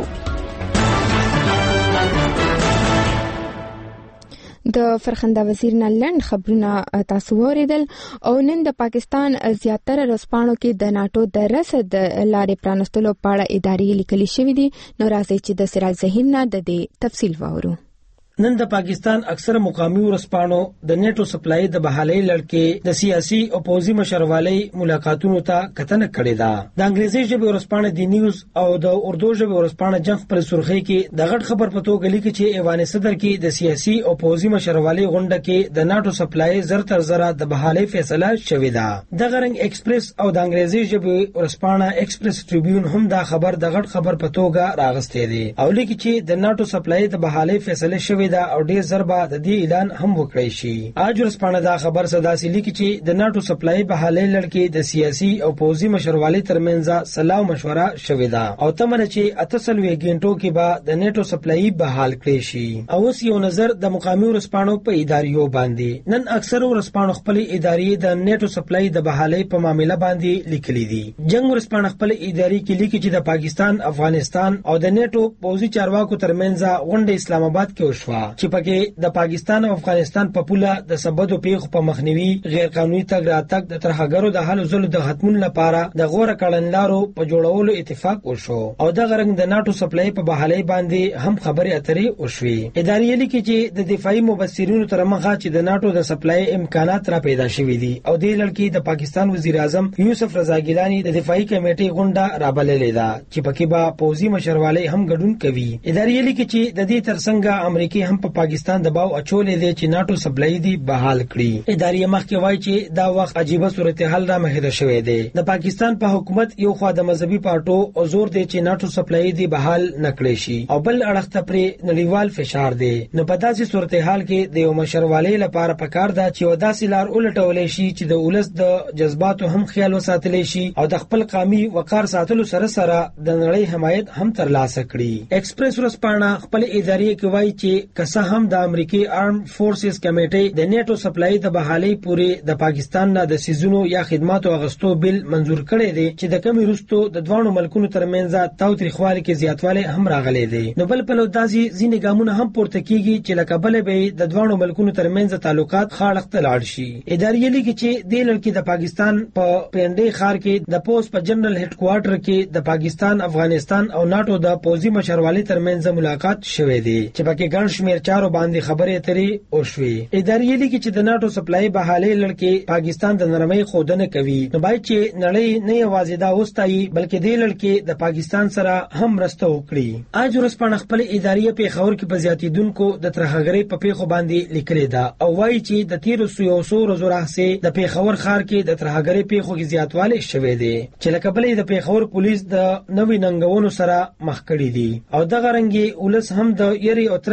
Speaker 12: د فرخنده وزیر نه لند خبرونه تاسو اوریدل. او نن د پاکستان زیاتره رسپانو کې د ناتو د رسد لارې پرانستلو په اړه ادارې لیکلي شوې دي. نو راځي چې د سراج ظهیر نه د دې تفصیل واورو.
Speaker 4: نن د پاکستان اکثر مقامی ورسپانو د نیټو سپلای د بحالۍ لړکې د سیاسي او پوځي مشروالۍ ملاقاتونو ته کتنه کړې ده. د انګریزي ژبې ورسپانه دی نیوز او د اردو ژبې ورسپانه جنگ پر سرخی کې د غټ خبر په توګه لیکي چې ایوان صدر کې د سیاسي او پوځي مشروالۍ غونډه کې د ناتو سپلای زر تر زره د بحالۍ فیصله شوې ده. د غرنګ ایکسپریس او د انګریزي ژبې ورسپانه ایکسپریس ټریبیون هم دا خبر د غټ خبر په توګه راغستې دي او لیکي چې د ناتو سپلای د بحالۍ فیصله شوې دا او ډیر ضربه د دې اعلان هم وکړی شي. اج ورسپانه دا خبر صداسي لیکي چې د ناتو سپلای بحالۍ لړکې د سیاسي او پوځي مشروالۍ ترمنځ صلاح مشوره شوې ده او تمنه چې اتسلوي غینټو کې به د نیټو سپلای بحال کړي شي. او اوس یو نظر د مقامی ورسپانو په اداریو باندې. نن اکثر ورسپانو خپل ادارې د نیټو سپلای د بحالۍ په معاملې باندې لیکلي دي. جنگ ورسپانه خپل ادارې کې لیکي چې د پاکستان، افغانستان او د نیټو پوځي چارواکو ترمنځ غونډه اسلام آباد کې وشوه چې پکې د پاکستان او افغانستان په پوله د سبدو پیښو په مخنیوي، غیر قانوني تګ راتګ، د ترهګرو د حل زلو د ختمون لپاره د غوړه کړنلارو په جوړولو اتفاق وشو او د غرنګ د ناتو سپلای په بحالۍ باندې هم خبرې اترې وشوي. ادارې لیکي چې د دفاعي مبصرینو تر مخه چې د ناتو د سپلای امکانات را پیدا شوي دي او د لړکې د پاکستان وزیر اعظم یوسف رضا ګیلانی د دفاعي کمیټې غونډه رابللې ده چې پکې به پوځي مشروالۍ هم ګډون کوي. ادارې لیکي چې د دې ترڅنګ امریکا هم په پاکستان دباو اچولې دي چې ناتو سپلای دی بحال کړي. ادارې مخکې وایي چې دا وخت عجیبه صورتحال را مخې شوې ده. د پاکستان په حکومت یو خوا د مذهبي پارټو او زور دی چې ناتو سپلای دی بحال نکړي شي او بل اړخ ته پر نړیوال فشار دی. نو په داسې صورتحال کې د یو مشروالۍ لپاره پکار ده چې وداسې لار ولټول شي چې د ولس د جذباتو هم خیال وساتل شي او د خپل قومي وقار ساتلو سره سره د نړۍ حمایت هم ترلاسه کړي. ایکسپریس ورسپانه خپل ادارې کې وایي چې کسه هم د امریکای آرم فورسز کمیټې د نیټو سپلای د بحالۍ پورې د پاکستان نه د سيزونو یا خدماتو اغستو بل منزور کړي دي چې د کمی رستو د دوانو ملکونو ترمنځ تاوتریخوالي کې زیاتوالی هم راغلي دي. نو بل په لو داسي ځینې ګامونه هم پورته کیږي چې لکه بل به د دوانو ملکونو ترمنځ تعلقات خاړخته لاړ شي. ادارې لیکي چې د لړکې د پاکستان په پینډي ښار کې د پوسټ په جنرال هډ کوارټر کې د پاکستان، افغانستان او ناتو د پوځي مشروالۍ ترمنځ ملاقات شوې دي چې پکې ګڼ شمېر چارو باندې خبرې اترې وشوي. ادارې لیکي چې د ناتو سپلای بحالۍ لړکې پاکستان د نرمۍ خودنه کوي. نو باید چې نړۍ نه یوازې دا وستایي بلکې د لړکې د پاکستان سره هم رسته وکړي. اج ورسپانه خپل ادارې په خبر کې په زیاتیدونکو د ترهګرۍ په پیښو باندې لیکلې ده او وایي چې د تیر یو څو ورځې راهیسې د پیښور ښار کې د ترهګرۍ پیښو کې زیاتوالی شوی دی چې لکه بلې د پیښور پولیس د نوې ننګونو سره مخ کړي دي او دغه رنګي ولس هم د یری او ترخی سره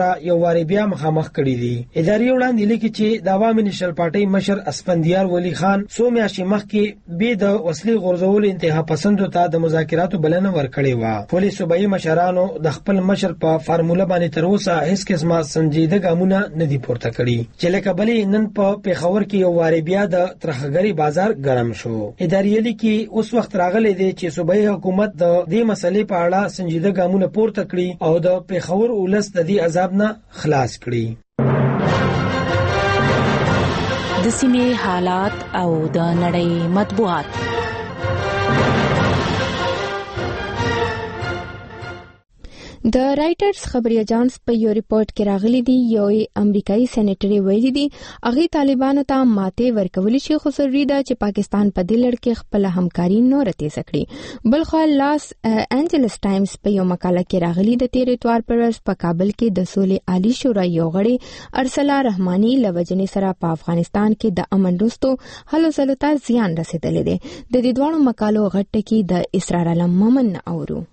Speaker 4: سره یو واری بیا مخامخ کړي دي. اداري وړاندې لیکي چې د عوامي نېشنل پارټۍ مشر اسفندیار ولی خان څو میاشتې مخکې به د وسلې غورځولو انتها پسندو ته د مذاکراتو بلنه ورکړې وه. پولیس صوبایي مشرانو د خپل مشر په فارموله باندې تر اوسه هیڅ قسمه سنجیده ګامونه نه دي پورته کړي چې لکه بلې نن په پیښور کې یو واری بیا د ترخګری بازار ګرم شو. اداري لیکي اوس وخت راغلی دی چې صوبایي حکومت د دې مسلې په اړه سنجیده ګامونه پورته کړي او د پیښور ولس د دې عذاب نه خلاص کړي.
Speaker 2: د سیمې حالات او د نړۍ مطبوعات.
Speaker 12: د رائټرز خبري اژانس په یو ریپورت کې راغلي دي یو امریکایي سېنیټر ویلي دي هغه طالبانو ته ماته ورکول شي خو ضروري ده چې پاکستان په دې لړ کې خپل همکاري نور تیز کړي. بلخو لاس انجلس ټایمز په یو مقاله کې راغلي د تیر اتوار پر ورځ په کابل کې د سولې عالی شورا یو غړي ارسلا رحماني لوجنې سره په افغانستان کې د امن وروسته هلو ځلو ته زیان رسیدلی دی. د دې دوه مقالو غټه کې د اسرار علم مومن اورو.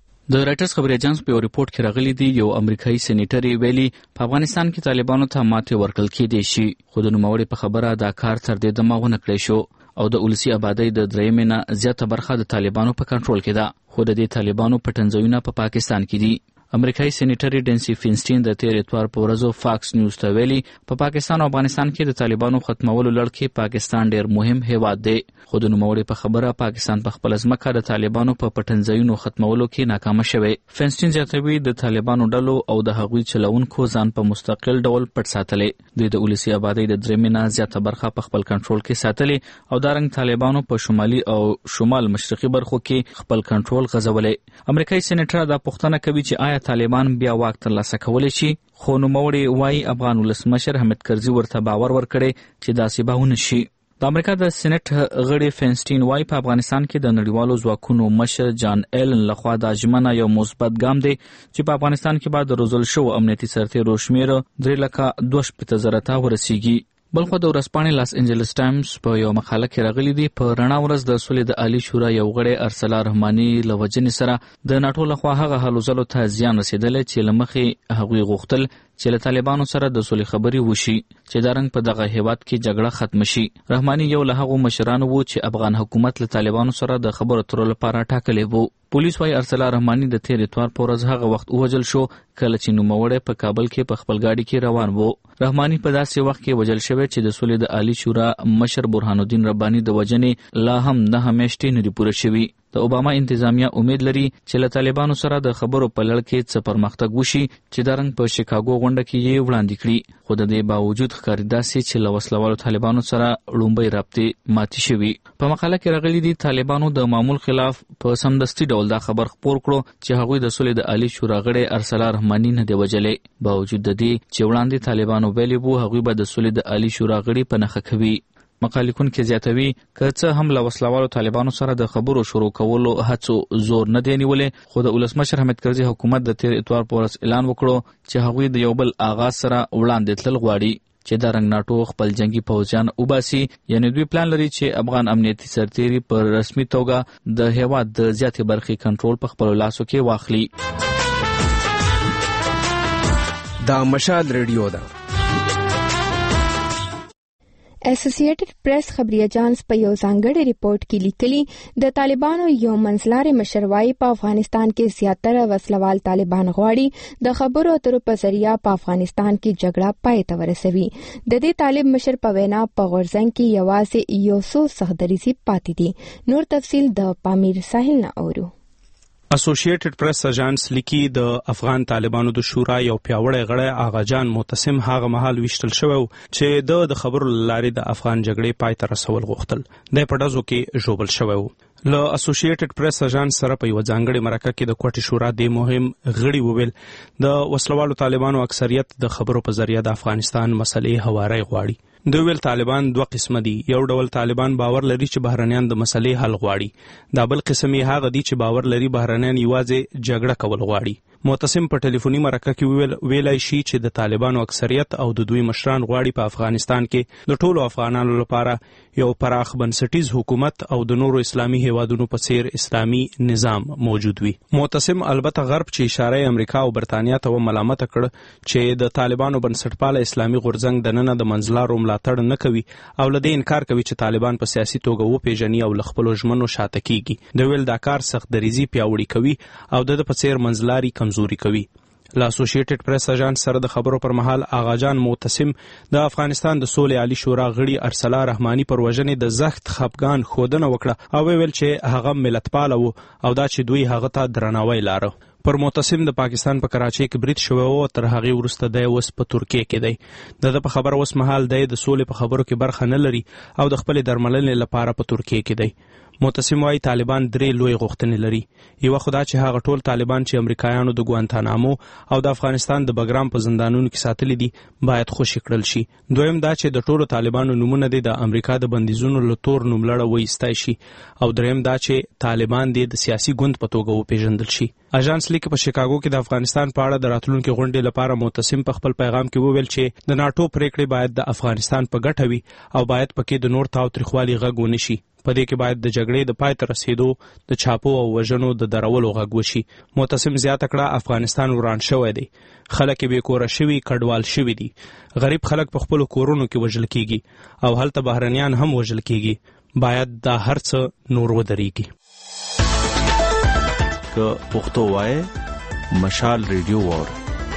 Speaker 7: د رائټرز خبري اژانس په ریپورت کې راغلي دي یو امریکایي سېنیټر ویلي په افغانستان کې طالبانو ته ماته ورکړل کېدې شي خو د نوموړي په خبره دا کار تر دې دمه ونه کړی شو او د ولسی آبادی د درېیمې نه زیاته برخه د طالبانو په کنټرول کې ده خو د دې طالبانو پټنځایونه په پاکستان کې دي. امریکایي سېنیټر ډینسي فینسټین د تیر اتوار په ورځو فاکس نیوز ته ویلي په پاکستان او افغانستان کې د طالبانو ختمولو لړ کې پاکستان ډیر مهم هیواد دی خو د نوموړي په خبره پاکستان په خپل ځمکه د طالبانو په پټنځایونو ختمولو کې ناکام شوی. فینسټین زیاتوي د طالبانو ډلو او د هغوی چلونکو ځان په مستقل ډول پټ ساتلی. دوی د ولسی آبادی د درېیمې نه زیاته برخه په خپل کنټرول کې ساتلی او دارنګ طالبانو په شمالي او شمال مشرقي برخو کې خپل کنټرول غځولی. امریکایي سېنیټر دا پوښتنه کوي چې آیا طالبان بیا واک ترلاسه کولی شي خو نوموړي وایي افغان ولسمشر حامد کرزي ورته باور ورکړی چې داسې به ونه شي. د امریکا د سېنیټ غړي فینسټین وایي په افغانستان کې د نړیوالو ځواکونو مشر جان ایلن لخوا د ژمنه یو مثبت ګام دی چې په افغانستان کې به د روزل شو امنیتي سرتیرو شمېر درې لکه دوه شپېته زره ته ورسیږي. بلخو د ورځپاڼې لاس انجلس ټایمز په یو مقاله کې راغلي دي په رڼا ورځ د سولې د عالی شورا یو غړی ارسلا رحماني له وجنې سره د ناټو لخوا هغه هلو ځلو ته زیان رسېدلی چې له مخې هغوی غوښتل چې له طالبانو سره د سولې خبرې وشي چې دا رنګ په دغه هیواد کې جګړه ختم شي. رحماني یو له هغو مشرانو و چې افغان حکومت له طالبانو سره د خبرو اترو لپاره ټاکلی و. پولیس وايي ارسلا رحماني د تیر اتوار په ورځ هغه وخت ووژل شو کله چې نوموړی په کابل کې په خپل ګاډي کې روان و. رحماني په داسې وخت کې وژل شوی چې د سولې د عالی شورا مشر برهان الدین رباني د وژنې لا هم نه همیشتي نه دي پوره شوي. د اوباما انتظامیه امید لري چې له طالبانو سره د خبرو په لړ کې څه پرمختګ وشي چې دا رنګ په شیکاګو غونډه کې یې وړاندې کړي خو د دې باوجود ښکاري داسې چې له وسلوالو طالبانو سره لومړی رابطې ماتې شوي. په مقاله کې راغلي دي طالبانو د معمول خلاف په سمدستي ډول دا خبر خپور کړو چې هغوی د سولې د عالی شورا غړی ارسلا رحماني نه دی وژلی باوجود د دې چې وړاندې طالبانو ویلي وو هغوی به د سولې د عالی شورا غړي په نښه کوي. مقالیکون کې زیاتوي که څه هم له وسلوالو طالبانو سره د خبرو شروع کولو هڅو زور نه دی نیولی خو د ولسمشر حامد کرزي حکومت د تیر اتوار په ورځ اعلان وکړو چې هغوی د یو بل آغاز سره وړاندې تلل غواړي چې دا رنګ ناټو خپل جنگي پوځیان وباسي. یعنی دوی پلان لري چې افغان امنیتي سرتیري پر رسمي توګه د هیواد د زیاتې برخې کنټرول په خپلو لاسو کې واخلي.
Speaker 8: دا مشال ریډیو ده.
Speaker 12: اسوسییټډ پریس خبري اژانس په یو ځانګړي ریپورت کې لیکلي د طالبانو یو منځلاري مشر وايي په افغانستان کې زیاتره وسلوال طالبان غواړي د خبرو اترو په ذریعہ په افغانستان کې جګړه پای ته ورسوي. د دې طالب مشر په وینا په غورځنګ کې یوازې یو څو سختدریزي پاتې دي. نور تفصیل د پامیر ساحل نه اورو.
Speaker 10: اسوسییټډ پریس اژانس لیکي د افغان طالبانو د شورا یو پیاوړی غړی آغا جان معتصم هغه مهال ویشتل شوی چې د د خبرو لارې د افغان جګړې پای ته رسول غوښتل. د پډازو کې ژوبل شوی و. له اسوسییټډ پریس اژانس سره په یو ځانګړي مرکه کې د کوټې شورا د مهم غړي وویل د وسلوالو طالبانو اکثریت د خبرو په ذریعہ د افغانستان مسلې هواري غواړي. دوی ویل طالبان دوه قسمه دي. یو ډول طالبان باور لري چې بهرنیان د مسلې حل غواړي. دا بل قسم یې هغه دي چې باور لري بهرنیان یوازې جګړه کول غواړي. معتصم په ټلیفوني مرکه کې ویلای شي چې د طالبانو اکثریت او د دوی مشران غواړي په افغانستان کې د ټولو افغانانو لپاره یو پراخ بنسټیز حکومت او د نورو اسلامي هیوادونو په څیر اسلامي نظام موجود وي. معتصم البته غرب چې اشاره امریکا او برتانیا ته ملامت کړ چې د طالبانو بنسټپاله اسلامي غورځنګ دننه د منځلارو ملاتړ نه کوي او له دې انکار کوي چې طالبان په سیاسي توګه وپیژني او له خپلو ژمنو شاته کیږي. د ویل دا کار سخت دریزي پیاوړي کوي او د په څیر منځلاري کمزوري کوي. له اسوسییټډ پریس اژانس سره د خبرو پر مهال آغاجان معتصم د افغانستان د سولې عالی شورا غړي ارسلا رحماني پر وژنې د زخت خپګان ښودنه وکړه او ویل چې هغه ملتپاله و او دا چې دوی هغه ته درناوی لاره. پر معتصم د پاکستان په کراچۍ کې برید شوی و تر هغې وروسته دی اوس په ترکیې کې دی. د ده په خبره اوس مهال دی د سولې په خبرو کې برخه نه لري او د خپلې درملنې لپاره په ترکیې کې دی. معتصم وايي طالبان درې لوی غوښتنې لري. یوه خو دا چې هغه ټول طالبان چې امریکایانو د ګوانتانامو او د افغانستان د بګرام په زندانونو کې ساتلي دي باید خوشي کړل شي. دویم دا چې د ټولو طالبانو نومونه دي د امریکا د بندیزونو له تور نوملړه وایستی شي او دریم دا چې طالبان دي د سیاسي ګوند په توګه وپیژندل شي. اژانس لیکي په شیکاګو کې د افغانستان په اړه د راتلونکي غونډې لپاره معتصم په خپل پیغام کې وویل چې د ناټو پریکړې باید د افغانستان په ګټه وي او باید پکې د نور تاوتریخوالي غږ ونه شي. په دې کې باید د جګړې د پای ته رسېدو د چاپو او وژنو د درولو غږ وشي. معتصم زیاته کړه افغانستان وران شوی دی، خلک یې بې کوره شوي کډوال شوي دي، غریب خلک په خپلو کورونو کې وژل کیږي او هلته بهرنیان هم وژل کیږي. باید دا هر څه نور ودرېږي.
Speaker 5: که پښتو وایي مشال ریډیو وور.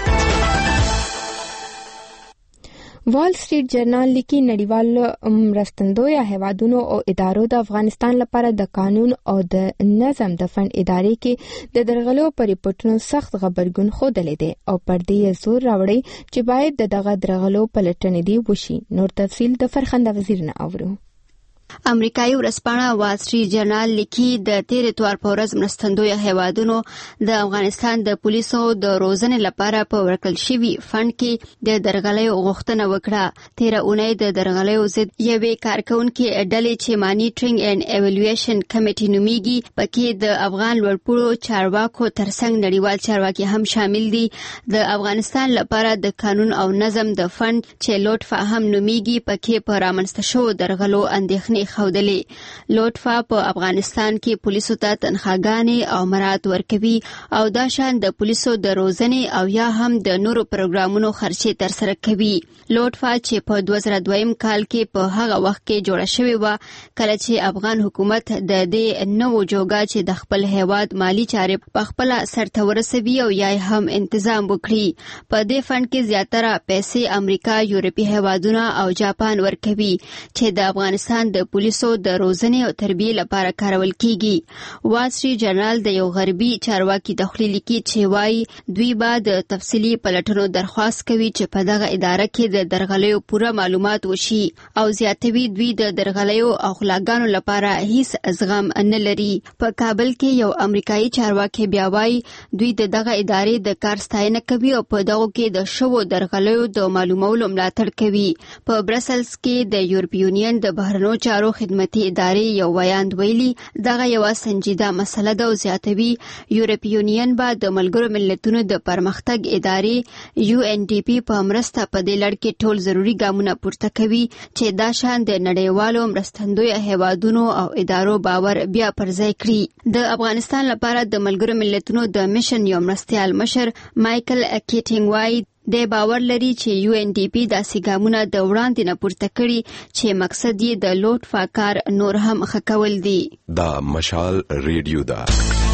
Speaker 12: وال سټریټ جرنال لیکي نړیوال مرستندویه هیوادونو او ادارو د افغانستان لپاره د قانون او د نظم د فند ادارې کې د درغلو پر ریپورتونو سخت غبرګون ښودلی دی او پر دې زور راوړی چې باید د دغه درغلو پلټنې دي وشي. نور تفصیل د فرخنده وزیر نه اورو.
Speaker 1: امریکایي ورځپاڼه وال سټریټ جرنال لیکي د تیر اتوار په ورځ مرستندویه هیوادونو د افغانستان د پولیسو د روزنې لپاره په ورکړل شوي فند کې د درغلیو غوښتنه وکړه. تیره اونۍ د درغلیو ضد یوې کارکونکې ډلې چې مانیټرینګ اینډ ایوالویشن کمیټي نومیږي پکې د افغان لوړپوړو چارواکو ترڅنګ نړیوال چارواکي هم شامل دي. د افغانستان لپاره د قانون او نظم د فند چې لوټفا هم نومیږي پکې په رامنځته شوو درغلو اندېښنې خودلې. لوټفا په افغانستان کې پولیسو ته تنخواګانې او مراد ورکوي او دا شان د پولیسو د روزنې او یا هم د نورو پروګرامونو خرچې ترسره کوي. لوټفا چې په دوه زره دویم کال کې په هغه وخت کې جوړه شوې وه کله چې افغان حکومت د دې نوو جوګه چې د خپل هیواد مالی چارې په خپل سرته ورسوي او یا هم تنظیم وکړي. په دې فند کې زیاتره پیسې امریکا، یورپي هیوادونه او جاپان ورکوي چې د افغانستان د پولیسو د روزنې او تربیې لپاره کارول کیږي. وال سټریټ جرنال د یو غربي چارواکي دخلي لیکي چې وايي دوی به د تفصیلي پلټنو درخواست کوي چې په دغه اداره کې د درغلیو پوره معلومات وشي او زیاتوي دوی د درغلیو او غلاګانو لپاره هیڅ زغم نه لري. په کابل کې یو امریکایي چارواکي بیا وايي دوی د دغه ادارې د کار ستاینه کوي او په دغه کې د شوو درغلیو د معلومولو ملاتړ کوي. په برسلز کې د یورپي یونین د بهرنیو چارو خدمتي ادارې یو ویاند ویلي دغه یوه سنجیده مسله ده او زیاتوي یورپي یونین به د ملګرو ملتونو د پرمختګ ادارې یو ان ډي پي په مرسته په دې لړ کې ټول ضروري ګامونه پورته کوي چې دا شان د نړیوالو مرستندویه هیوادونو او ادارو باور بیا پر ځای کړي. د افغانستان لپاره د ملګرو ملتونو د میشن یو مرستیال مشر مایکل کیټینګ وایي د باور لري چې یو ان ډي پي داسې ګامونه د وړاندې نه پورته کړي چې مقصد یې د لوټفا کار نور هم ښه کول دي.
Speaker 11: دا مشال ریډیو ده.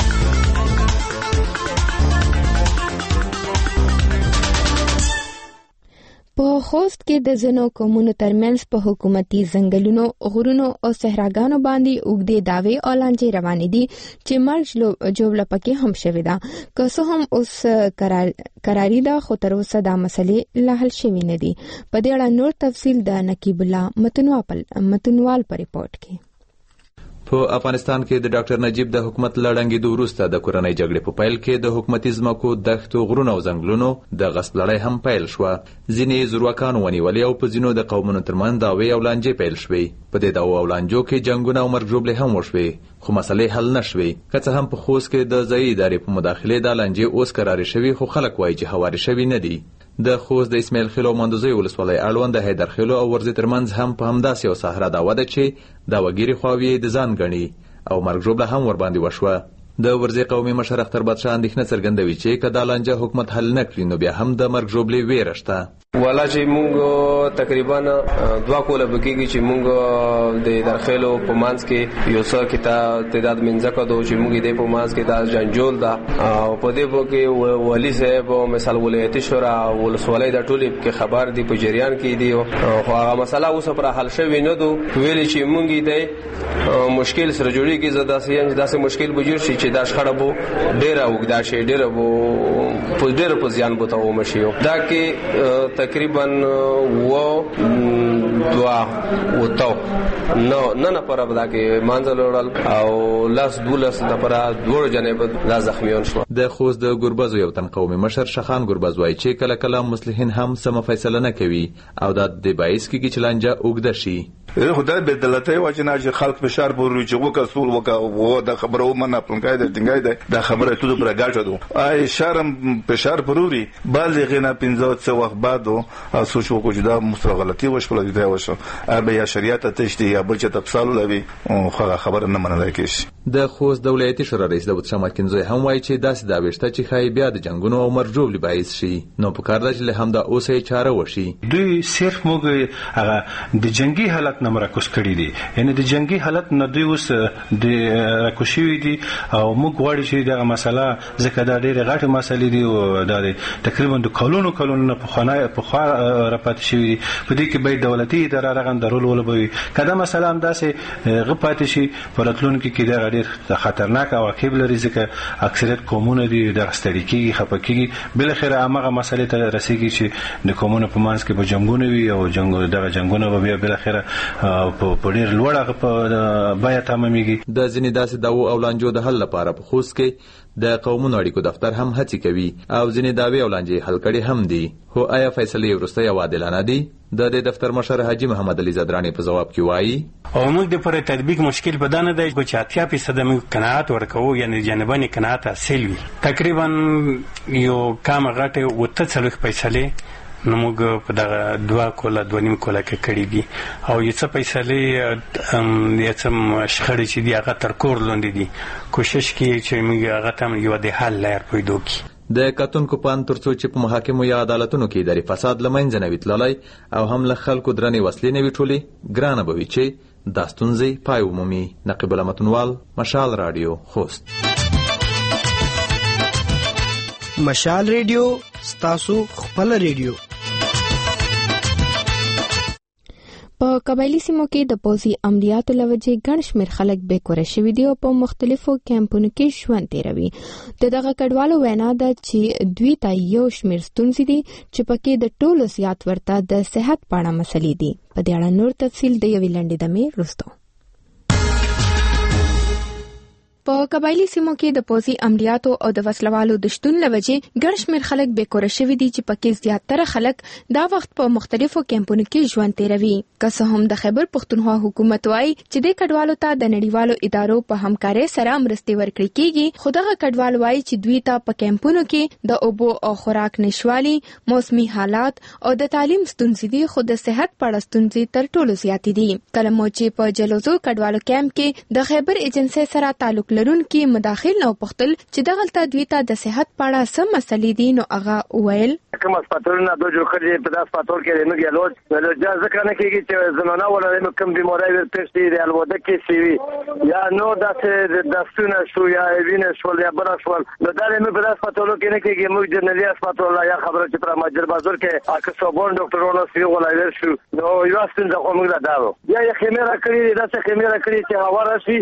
Speaker 12: په خوست کې د ځینو قومونو ترمنځ په حکومتي ځنګلونو، غرونو او صحراګانو باندې اوږدې دعوې او لانجې روانې دي چې مرګ ژوبله پکې هم شوې ده. که څه هم اوس قراري ده خو تر اوسه دا مسلې لا حل شوې نه دي. په دې اړه نور تفصیل د نقیب الله متنوال په ریپورت کې.
Speaker 13: په افغانستان کې د ډاکټر نجیب د حکومت لړنګېدو وروسته د کورنۍ جګړې په پیل کې د حکومتي ځمکو دښتو غرونو او ځنګلونو د غصب لړۍ هم پیل شوه. ځینې زورواکانو ونیولې او په ځینو د قومونو ترمنځ دعوې او لانجې پیل شوې. په دې دعوو او لانجو کې جنګونه او مرګ ژوبلې هم وشوې، خو مسلې حل نه شوې. که څه هم په خوست کې د ځایي ادارې په مداخلې دا لانجې اوس کرارې شوي، خو خلک وایي چې هوارې شوي نه دي. د خوست د اسماعیل خیل او مندوزۍ ولسوالۍ اړوند د حیدرخیلو او ورځې ترمنځ هم په همداسې یو صحرا دعوه ده چې دا وګیري خواوې د ځان ګڼي او مرګ ژوبله هم ورباندې وشوه. د ورځې قومي مشر اختر بادشاه اندېښنه څرګندوي چې که دا لانجه حکومت حل نه کړي نو بیا هم د مرګ ژوبلې ویره شته.
Speaker 14: والا چې مونږ تقریبا دوه کوله بکیږي چې مونږ د درخیلو په مانس کې یو څه کې تعداد منځکه دو چې مونږ دې په مانس کې دا جنجول دا او په دې کې ولی صاحب مثال ولایتي شورا ولسوالۍ د ټولې کې خبر دی په جریان کې دی خو هغه مسله اوس پر حل شوی نه دو ویل چې مونږ دې مشکل سره جوړیږي زدا سي داسې مشکل بجور شي چې دا شخړه بو ډیره وګدا شي ډیره بو په ډیره په ځان بوته و مشيو دا کې تقریبا و دوا وتو نو نه نه پر بدا کې مانځل وړل او لاس دولس د پر دوړ جنې لا زخمیون شو.
Speaker 13: د خوست د ګربز یو تن قومي مشر شخان ګربز وایي چې کله کله مصلحین هم سم فیصله نه کوي او دا د بایس کې چې لانجه وګد شي.
Speaker 15: خدای به دلته واجنه چې خلک فشار پورې چې وکړ سول وکړه د خبرو منه پنګای د ټینګای د خبره ته پر گاټو دو آی شرم فشار پوري بالغینا پنځه څو وخت بعد او سوچ وکړو چې دا مستر غلطي وشول دی وشو ابه یا شریعت تشتی یا بل چې تفصیل لوي خو خبر نه منل کېږي.
Speaker 13: د خوست دولتي شورا رئیس داود شمال کنزوی هم وایي چې داسې دا وشته چې خای بیا د جنگونو او مرجوب لبایس شي نو په کار د هم دا اوسه چاره وشي.
Speaker 16: دوی صرف موږ هغه د جنگي حالت نه مرکز کړی دي یعنی د جنگي حالت نه دوی اوس د راکوشي دي او موږ غواړو چې دا مسله ځکه دا ډېر غټه مسله دي او دا تقریبا د کلونو کلونو په خانه په خوا راپات شي په دې کې به دولتي اداره رغند درول ولوي کله مسله هم داسې غپات شي پرتلون کې کې دا ډېر خطرناک او عقب لري ځکه اکثریت قومونه دي د رستړیکي خپکیږي بل خیره هغه مسله ته رسیږي چې د قومونو په مانس کې به جنگونه وي او جنگ دغه جنگونه به بل خیره په ډېر لوړه په بیا تمامېږي.
Speaker 13: د ځینې داسې داو او لانجو د حل لپاره په خوست کې د قومونو اړیکو دفتر هم هڅې کوي او ځینې داوی او لانجې حل کړي هم دي خو آیا فیصلې وروسته یو عادلانه دي؟ د دې دفتر مشر حاجی محمد علي زدرانی په جواب کې وایي
Speaker 16: او موږ د پر تطبیق مشکل بدانه دی چې اتیا فیصد موږ قناعت ورکوو یعنی جانبانه قناعت حاصل وي تقریبا یو کم غټه وته څلوخ فیصلې نو موږ په دغه دوا کوله دوه نیم کوله کې کړي دي او یو څه فیصلې یو څه شخړې چې دی هغه تر کور لاندې دي کوشش کوي چې موږ هغه ته یو د حل لار پیدا کړو.
Speaker 13: د کتونکو پان ترڅو چې په محاکمو یا عدالتونو کې اداري فساد لمنځه نه وتللی او هم له خلکو درنې وسلې نه وټولي ګرانه به وي چې دا ستونزې پای ومومي. نقیب الله متنوال، مشال رادیو، خوست.
Speaker 20: مشال رادیو ستاسو خپل رادیو.
Speaker 12: په قبایلی سیمو کې د پوځي عملیاتو لوجې ګڼ شمېر خلک بېکوره شوي دي او په مختلفو کیمپونو کې ژوند تېروي. د دغه کډوالو وینا ده چې دوی ته یو شمېر ستونزې دي چې پکې د ټولو زیات ورته د صحت په اړه مسلې دي. په دې اړه نور تفصیل د یوې لنډې دمې وروسته. په قبایلی سیمو کې د پوځي عملیاتو او د وسلوالو د شتون لوجې ګڼ شمېر خلک بېکوره شوي دي چې پکې زیاتره خلک دا وخت په مختلفو کیمپونو کې ژوند تېروي. که څه هم د خیبر پښتونخوا حکومت وایي چې د کډوالو ته د نړیوالو ادارو په همکارۍ سره مرستې ورکړل کېږي خو دغه کډوال وایي چې دوی ته په کیمپونو کې د اوبو او خوراک نشوالي، موسمي حالات او د تعلیم ستونزې دي خو د صحت په اړه ستونزې تر ټولو زیاتې دي. کله مو چې په جلوزو کډوالو کیمپ کې د خیبر ایجنسۍ سره تعلق لرونکي مداخل نو پختل چې دغلته دوی ته د صحت په اړه سم مسلې دي نو هغه ویل
Speaker 26: کوم هسپتالونه د جوړ کړي په داس هسپتال کې نو ګلوز ولې ځکه ځکه نه کېږي چې زمونه ولې کوم بیماری ورپېښ دي د الوده کې سی یا نو داسې د دستونه شو یا وینې شو یا بل شو نو دا نو په داس هسپتال کې نه کېږي موږ جنرالي هسپتال یا خبره چې پر ماجر بازار کې اکه صوبون ډاکټرونو سی ولای شو نو یو ستن د کومه دا دا یا یې خمیره کړی دا څه خمیره کړی چې هوا راشي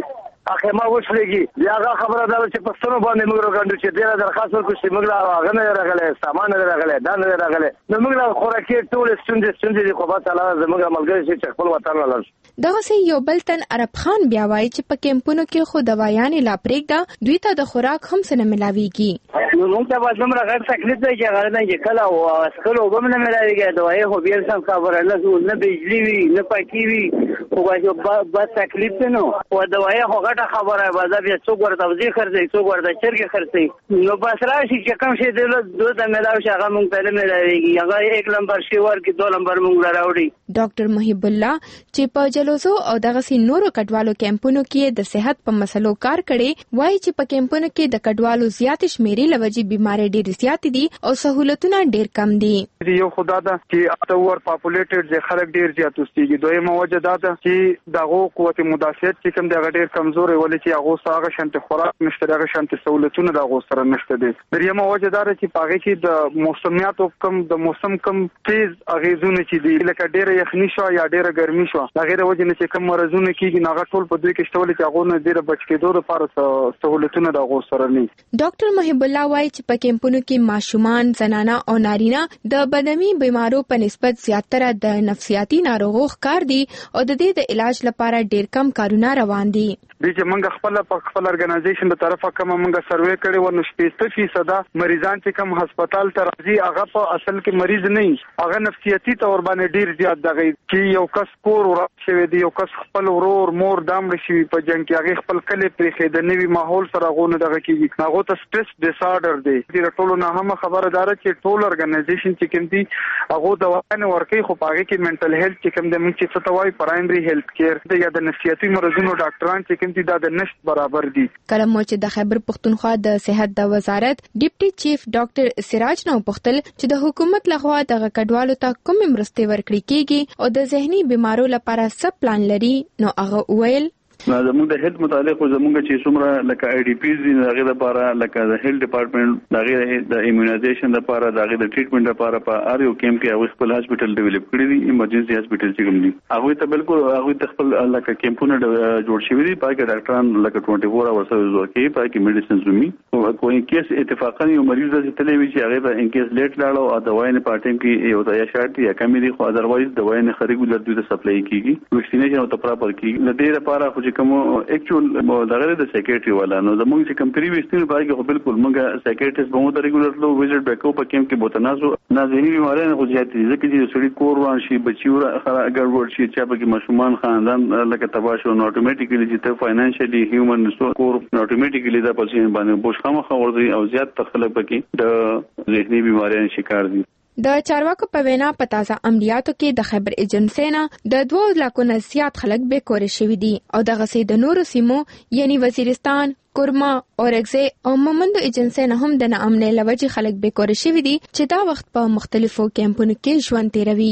Speaker 26: اخه ما وښلېږي بیا هغه خبره دا چې پښتون باندې موږ راغندو چې ډېر درخواست ورکړو چې موږ هغه نه راغلی سامان نه راغلی دا نه راغلی نو موږ له خوراکي ټول ستونزې ستونزې دي خو به تعالی زموږ ملګري چې خپل وطن لاله
Speaker 12: دغه یو بل تن عرب خان بیا وایي چې په کیمپونو کې خو دوايانې لا پرېږده دوی ته د خوراک هم څه نه ملاويږي
Speaker 26: نو موږ ته به دومره غټ تکلیف دی چې هغه نه چې کله او اسکل وګم نه ملاويږي دوايي خو بیا سم خبره نه نه بجلی وي نه پاکي وي خو به بس تکلیف نو او دوايي خو غټه خبره به بیا څوک ورته وځي خرڅي څوک ورته چرګ خرڅي نو بس راشي چې کوم شي د دوه د ملاوي شي هغه موږ ته نه ملاويږي هغه یک نمبر شي ورکي دوه نمبر موږ راوړي
Speaker 12: ډاکټر محب الله چې په جلوسو او دغه سي نورو کډوالو کیمپونو کې د صحت په مسلو کار کړي وایي چې په کیمپونو کې د کډوالو زیات شمیرې لوجي بيماري ډېر زیات دي او سہولتونه ډېر کم دي
Speaker 17: یو خدا دا چې اته پاپولیټډ ځای خلک ډېر زیات اوسېږي دویمه وجه دا ده چې دغه قوت مدافعت چې کوم دغه ډېر کمزوري ولې چې هغه ساغه شانت خوراک نشته دغه شانت سہولتونه دغه سره نشته دي دریمه وجه دا چې پاغه کې د موسمیات کم د موسم کم تیز اغیزونه چې دي لکه ډېر یخني شو یا ډېر ګرمي شو دا غیر وجه نه چې کوم مرزونه کیږي ناغه ټول په دوی کې شتول چې هغه نه ډېر بچ کېدو لپاره سہولتونه دغه سره نه
Speaker 12: ډاکټر محب الله وایي چې په کیمپونو کې ماشومان زنانه او نارینه د بدني بیمارو په نسبت زیاتره د نفسیاتي ناروغو ښکار دي او د دې د علاج لپاره ډېر کم کارونه روان دي
Speaker 17: د چې موږ خپل په خپل ارګنایزیشن په طرفه کوم موږ سروې کړی و نو شپږ فیصد مریضان چې کوم هسپتال ته راځي هغه په اصل کې مریض نه هغه نفسیاتي تور باندې ډیر زیات دغه چې یو کس کور ورشي دی یو کس خپل ورور مور دام شي په جنگ کې هغه خپل کلی پرې د نوي ماحول سره غوونه دغه کیږي هغه ته سټرس ډیس آرډر دی د ټولو نه هم خبردار چې ټول ارګنایزیشن چې کوم دي هغه دواونه ورکي خو پاګه کې منټل هیلث چې کوم د موږ چې ستوي پرایمري هیلث کیر د یا د نفسیاتي مرزونو ډاکټران چې کوم دي د نشت برابر دي
Speaker 12: کله مو چې د خیبر پختونخوا د صحت د وزارت ډیپټي چیف ډاکټر سراج نو پختل چې د حکومت لخوا د کډوالو ته کوم مرستې ورکړي کیږي او د ذهني بیمارو لپاره څه پلان لري نو هغه ویل
Speaker 18: زموږ د هیلث متعلق زموږ چې څومره لکه آی ډی پیز دي هغه لپاره لکه د هیلث ډپارټمنټ دغه د ایمونایزیشن لپاره دغه د ټریټمنټ لپاره په ار یو کیمپ کې هغه خپل هسپټل ډیولپ کړی دي ایمرجنسي هسپټل چې کوم دي هغه ته بالکل هغه ته خپل لکه کیمپونه جوړ شوی دي پای کې ډاکټران لکه چوبیس اورز ورسره کوي پای کې میډیسنز ومي او کوئی کیس اتفاقا یو مریض د تلوي چې هغه به ان کیس لیټ لاړو او دوايي نه پاتم کې یو ځای شارټ یا کمی دي خو اذروایز دوايي نه خریګو د دوی ته سپلای کیږي ویکسینیشن او پراپر کیږي د دې لپاره خو چې کوم دغه د سیکریټری والا نو زموږ چې کم پریویس تیر باندې خو بالکل موږ سیکریټریس به مو د ریګولر لو ویزټ بیکو په کیم کې بوتنازو نه ځینې بیمارانو خو زیات دي ځکه چې سړي کور روان شي بچیو ګډوډ شي چې په کې ماشومان خاندان لکه تباشو نو اتوماتیکلی چې ته فاینانشلی هیومن ریسورس کور اتوماتیکلی دا پسې باندې بوشخمه خورځي او زیات تخلق پکې د ذهني بیماریو شکار دي
Speaker 12: د چارواکو په وینا په تازه عملیاتو کې د خیبر ایجنسی نه د دوه لکو نه زیات خلک بې کور شوي دي او دغه سي د نورو سیمو یعنی وزیرستان کورما اورګزه او مومندو ایجنسی نه هم د ناامنۍ لوجې خلک بې کور شوي دي چې دا وخت په مختلفو کیمپونو کې ژوند تیروي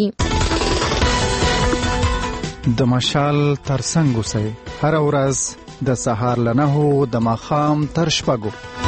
Speaker 19: د مشال ترڅنګ اوسئ هر ورځ د سهار له نهو د ماښام تر شپږو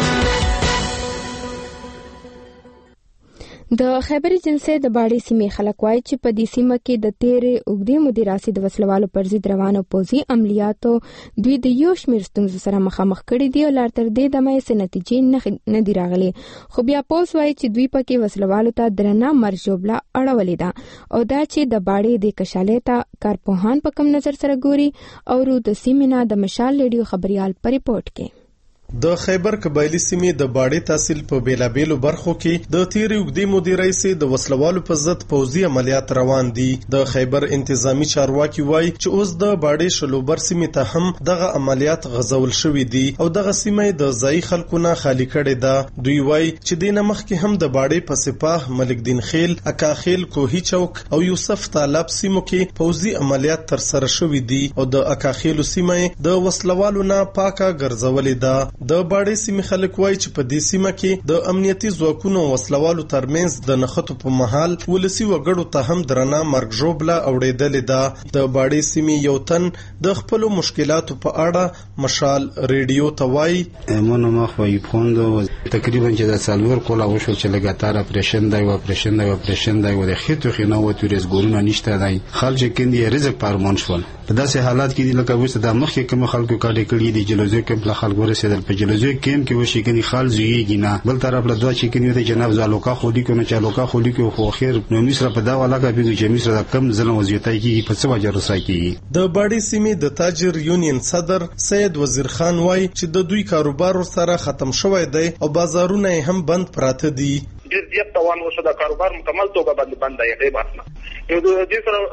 Speaker 12: د خیبر ایجنسی د باړې سیمې خلک وایي چې په دې سیمه کې د تیرې اوږدې مودې راهیسې د وسلوالو پر ضد روانو پوځي عملیاتو دوی د یو شمېر ستونزو سره مخامخ کړي دي او لا تر دې دمه یې څه نتیجې نه دي راغلې خو بیا پولیس وایي چې دوی پکې وسلوالو ته درنه مرګ ژوبله اړولې ده او دا چې د باړې د کشالۍ ته کارپوهان په کم نظر سره ګوري او رو د سیمې نه د مشال ریډیو خبريال په ریپورت کې
Speaker 21: د خیبر قبایلی سیمې د باړې تحصیل په بیلابیلو برخو کې د تیرې اوږدې مودې راهیسې د وسلوالو په ضد پوځي عملیات روان دي د خیبر انتظامی چارواکي وایي چې اوس د باړې شلوبر سیمې ته هم دغه عملیات غځول شوي دي او دغه سیمه د ځایي خلکو نه خالی کړې ده دوی وایي چې دې نه مخکې هم د باړې په سپاه ملک دین خیل اکاخیل کوهي چوک او یوسف طالب سیمو کې پوځي عملیات ترسره شوي دي او د اکاخیلو سیمه د وسلوالو نه پاکه ګرځولې ده د باډي سیمې خلک وایي چې په دې سیمه کې د امنیتي ځواکونو وسلوالو ترمنځ د نښتو په مهال ولسی وګړو ته هم درنه مرګ ژوبله اوړېدلې ده. د باډي سیمې یو تن د خپل مشکلاتو په اړه مشال ریډیو ته وایي
Speaker 6: مونږ مخ وایي پوندو تقریبا چې د سالور کولا وشو چې لګاتار اپریشن دی او اپریشن دی او اپریشن دی و د خېټو خینه و تورز ګورونه نشته دی خلک کندي رزق پارمون شول په داسې حالات کې دي لکه وسته د مخکې کوم خلکو کاټې کړي دي جلوزي کې بل خلک ورسېدل په جلوزي کې کې وشي کني خال زیږي نه بل طرف له دوه چې کني د جناب زالوکا خودي کو نه چالوکا خودي کو خو خیر نو مصر په دا ولا کا پیږي چې مصر د کم ظلم وزیتای کې په څه وجه رسای کې
Speaker 21: د باډي سیمې د تاجر یونین صدر سید وزیر خان وای چې د دوی کاروبار سره ختم شوی دی او بازارونه هم بند پراته دي.
Speaker 9: ډیر زیات توان وشو د کاروبار مکمل توګه باندې بند دی غیب اصله یو د دې سره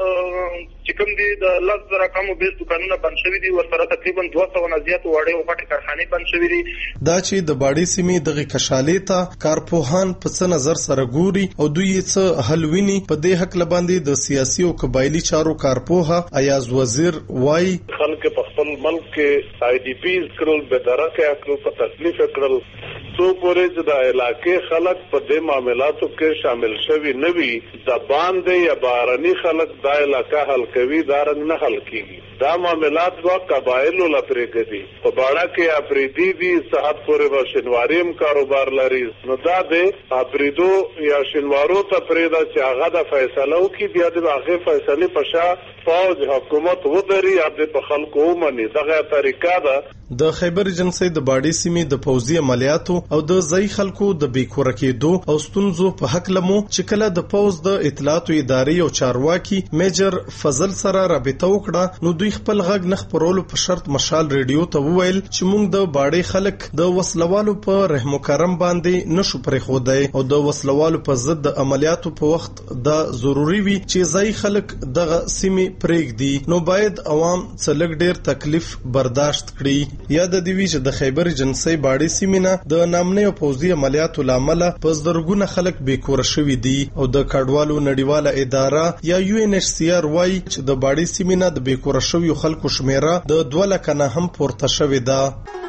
Speaker 9: چې کوم دي د لاس زره کم بیس دکانونه بند شوي دي ورسره تقریبا دوه سوه نه زیات وړې او غټې کارخانې بند شوي دي.
Speaker 21: دا چې د باډي سیمې دغه کشالې ته کارپوهان په څه نظر سره ګوري او دوی څه حل ویني په دې حق لباندې د سیاسي او قبایلی چارو کارپوها ایاز وزیر وای
Speaker 22: خلک په خپل ملک کې آی ډي پی کړل به درکه کړل په تکلیف کړل سو پورې چې د علاقې خلک په دې معاملاتو کې شامل شوي نه وي د باندې یا بارني خلک دا علاقه حل کوي دا رنګ نه حل کیږي دا معاملات وا قبایلو لپاره دي په باړه کې افریدي دي صحت پورې و شنواریم کاروبار لري نو دا د افریدو یا شنوارو ته پرېدا چې هغه د فیصلو کې بیا د هغه فیصله په شا فوج حکومت ودري اب د خلکو ومني دغه طریقه ده.
Speaker 21: د خیبر ایجنسی د باډي سیمې د پوځي عملیاتو او د ځای خلکو د بیکوره کېدو او ستونزو په حق لمو چې کله د پوز د اطلاعاتو ادارې او چارواکي میجر فضل سره رابطه وکړه نو دوی خپل غږ نه خپرولو په شرط مشال ریډیو ته وویل چې موږ د باډي خلک د وسلوالو په رحم کرم باندې نشو پرې خودای او د وسلوالو په ضد د عملیاتو په وخت دا ضروری وي چې ځای خلک دغه سیمې پرېږدي نو باید عوام څلګ ډیر تکلیف برداشت کړي. یاد دی وی چې د خیبر ایجنسی باډي سیمینه د نامنه او پوځي عملیاتو لامل په زرګونه خلک بیکور شوي دي او د کډوالو نړیواله اداره یا یو ان ایچ سی آر وايي چې د باډي سیمینه د بیکور شوي خلکو شمیره د دوه لک نه هم پورته شوې ده.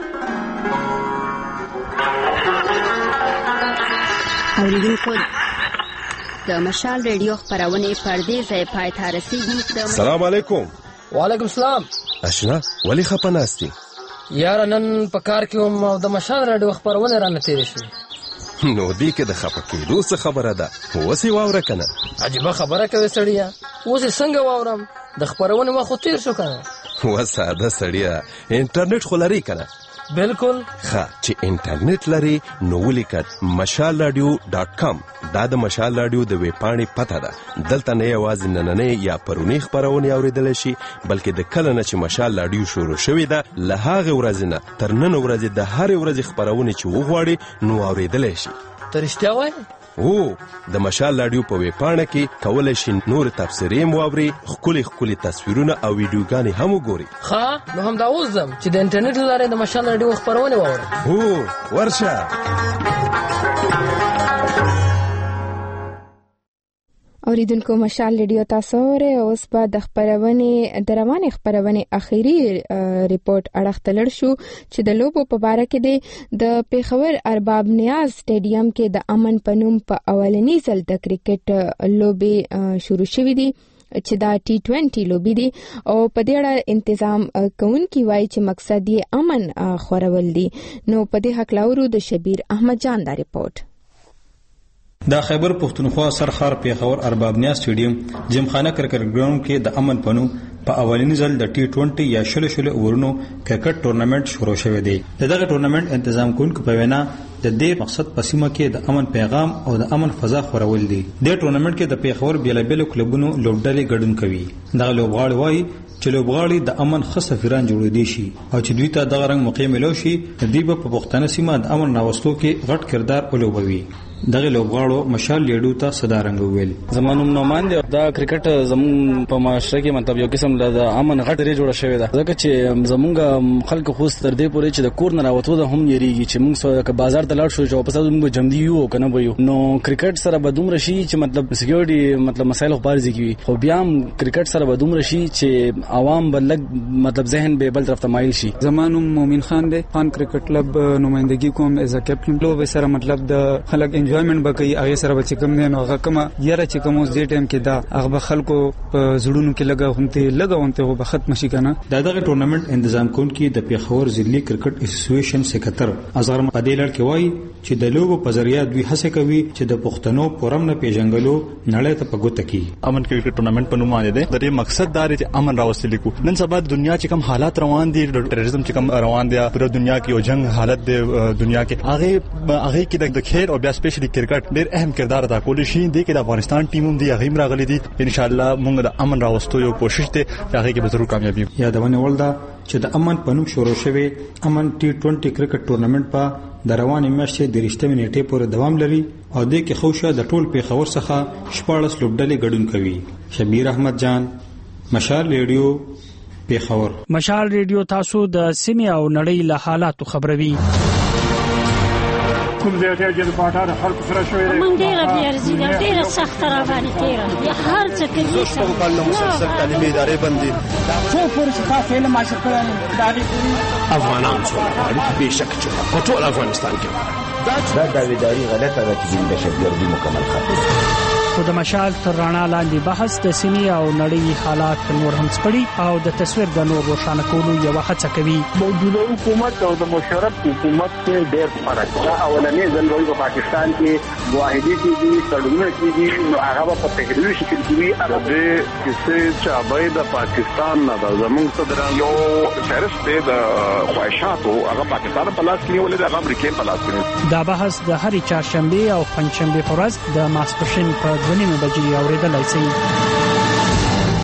Speaker 1: اوریدونکو د مشال ریډیو خبرونه پردې ځای پای ته رسیدي.
Speaker 23: السلام علیکم.
Speaker 24: وعلیکم السلام.
Speaker 23: اشنا ولی خپناستی
Speaker 24: یار نن په کار کې هم د مشال راډیو خبرونه را نتیری شي
Speaker 23: نو دې کې د خپکېدو څه خبره ده وسی واوره کنه
Speaker 24: عجیب خبره کوي سړیا اوس څنګه واورم د خبرونه وخت تیر شو کنه
Speaker 23: وساده سړیا انټرنیټ خو لري کنه
Speaker 24: بالکل
Speaker 23: ښه چې انټرنیټ لري نو ولیکت مشال رادیو ډاټ کام دا د مشال رادیو د ویب پاڼې پته ده دلته نه یوازې نننې یا پرونی خبرونه اوریدل شي بلکې د کله نه چې مشال رادیو شروع شوې ده له هغه ورځې نه تر نن ورځې د هر ورځې خبرونه چې وغواړي نو اوریدل شي.
Speaker 24: ترشتیا وای
Speaker 23: او د مشال رادیو په ویب پاڼه کې کولای شي نور تفسیرې مواوري خولي خولي تصویرونه او ویډیوګانې هم وګوري.
Speaker 24: ښه نو هم دا وزم چې د انټرنیټ لاره د مشال رادیو خبرونه واورم.
Speaker 23: هو ورشه.
Speaker 12: اوریدونکو مشال ریډیو تاسو ورې اوس په د خبرونه د روانې خبرونه اخیری ریپورت اړه تلل شو چې د لوبو په اړه کې د پیښور ارباب نیاز سټیډیم کې د امن پنوم په اولنی ځل د کرکټ لوبي شروع شوې دي چې دا ټي ټوئنټي لوبي دي او په دې اړه تنظیم کوونکي وایي چې مقصد یې امن خورول دي. نو په دې حق لاورو د شبیر احمد جان دا ریپورت.
Speaker 25: د خیبر پښتونخوا سرخار پیښور ارباب نیاز سټیډیم جمخانه کرکټ ګراوند کې د امن پنو په اولنی ځل د ټي ټوئنټي یا شل شل اورونو کرکټ ټورنمنت شروع شوی دی. دغه ټورنمنت تنظیم کوونکو په وینا د دې مقصد په سیمه کې د امن پیغام او د امن فضا خورول دي. د ټورنمنت کې د پیښور بیلابل کلبونو لوبډلې ګډون کوي. دغه لوبغاړي وایي چې لوبغاړي د امن ښه سفیران جوړې دي شي او چې دوی ته دغه رنګ موقع ملو شي دوی په پښتنه سیمه د امن راوستلو کې غټ کردار ولوبوي. دغه لوبغاړو مشال ریډیو ته صدارنګ ویل.
Speaker 2: زمونږ نومان دی دا کرکټ زمون په معاشره کې مطلب یو قسم د امن غټ لري جوړه شوی ده ځکه چې زمونږ خلک خو تر دې پورې چې د کور نه راوتو ده هم یریږي چې موږ سره بازار ته لاړ شو چې په تاسو موږ جمدي یو کنه وایو نو کرکټ سره بدوم رشي چې مطلب سکیورټي مطلب مسایل خو بارزي کی خو بیا هم کرکټ سره بدوم رشي چې عوام بلګ مطلب ذهن به بل طرف ته مایل شي.
Speaker 3: زمانو مومن خان دی خان کرکټ کلب نمائندګي کوم ایز ا کیپټن لو سره مطلب د خلک انجوایمنت بکې هغه سره به کوم نه هغه کومه یاره چې کوم اوس دې ټیم کې دا هغه خلکو په زړونو کې لګا هونته لګاونته به ختم شي کنه.
Speaker 25: دا دغه ټورنمنت تنظیم کوونکي د پیښور ضلعي کرکټ اسوسییشن سکتر اظهر مقدیلر کې وایي چې د لوبو په ذریعہ دوی هڅه کوي چې د پښتنو پورم نه پیژنګلو نړۍ ته پګوت کی.
Speaker 4: امن کرکټ ټورنمنت په نوم باندې ده د دې مقصد دا دی چې امن راوستل کو. نن سبا دنیا چې کوم حالات روان دي د ټیرریزم چې کوم روان دي په دنیا کې او جنگ حالت دی دنیا کې هغه هغه کې د کھیل او بیا سپیشلی کرکټ ډېر اهم کردار ادا کولی شي. د کې د افغانستان ټیم هم دی هغه راغلي دي ان شاء الله موږ د امن راوستو یو کوشش ته هغه کې به ضرور کامیابی.
Speaker 25: یادونه ولدا چې د امن په نوم شروع شوی امن ټي ټوئنټي کرکټ ټورنمنت په د روانې میاشتې د رښتینې نیټې پورې دوام لري او د کې خوشا د ټول پیښور څخه شپاړس لوبډلې ګډون کوي. شبیر احمد جان، مشال ریډیو، پیښور.
Speaker 7: مشال ریډیو تاسو د سیمې او نړۍ له حالاتو خبروي.
Speaker 8: کوم ځای ته چې د پاټار خلکو سره شوې ده
Speaker 10: مونږ ډېر بیارزي ده ډېر سخت را باندې تیر یا هر څه کې
Speaker 8: زه په کال نو مسلسل تعلیمي ادارې باندې
Speaker 10: څو پورې چې تاسو علم حاصل کړل دا
Speaker 8: افغانان څو اړیکې به شک چې په ټول افغانستان کې
Speaker 27: دا داویداری غلطه ده چې د شګردي مکمل خاطر
Speaker 7: خو د مشال تر رڼا لاندې بحث د سیمې او نړۍ حالات نور هم سپړي او د تصویر د نور روښانه کولو یو هڅه کوي.
Speaker 28: موجوده حکومت او د مشرف حکومت کې ډېر فرق دی. اولنې ځل په پاکستان کې واحدي کې دي سړونه کې دي نو هغه په تحریری شکل کې وي.
Speaker 22: د کیسې چابای د پاکستان نه د زموږ صدران یو فهرست دی د خواهشاتو هغه پاکستان په لاس کې ولې د امریکا په لاس کې.
Speaker 7: دا بحث د هرې چهارشنبه او پنځشنبه پر ورځ د ماسپښین په ونیمه بجې اوریدلای شي.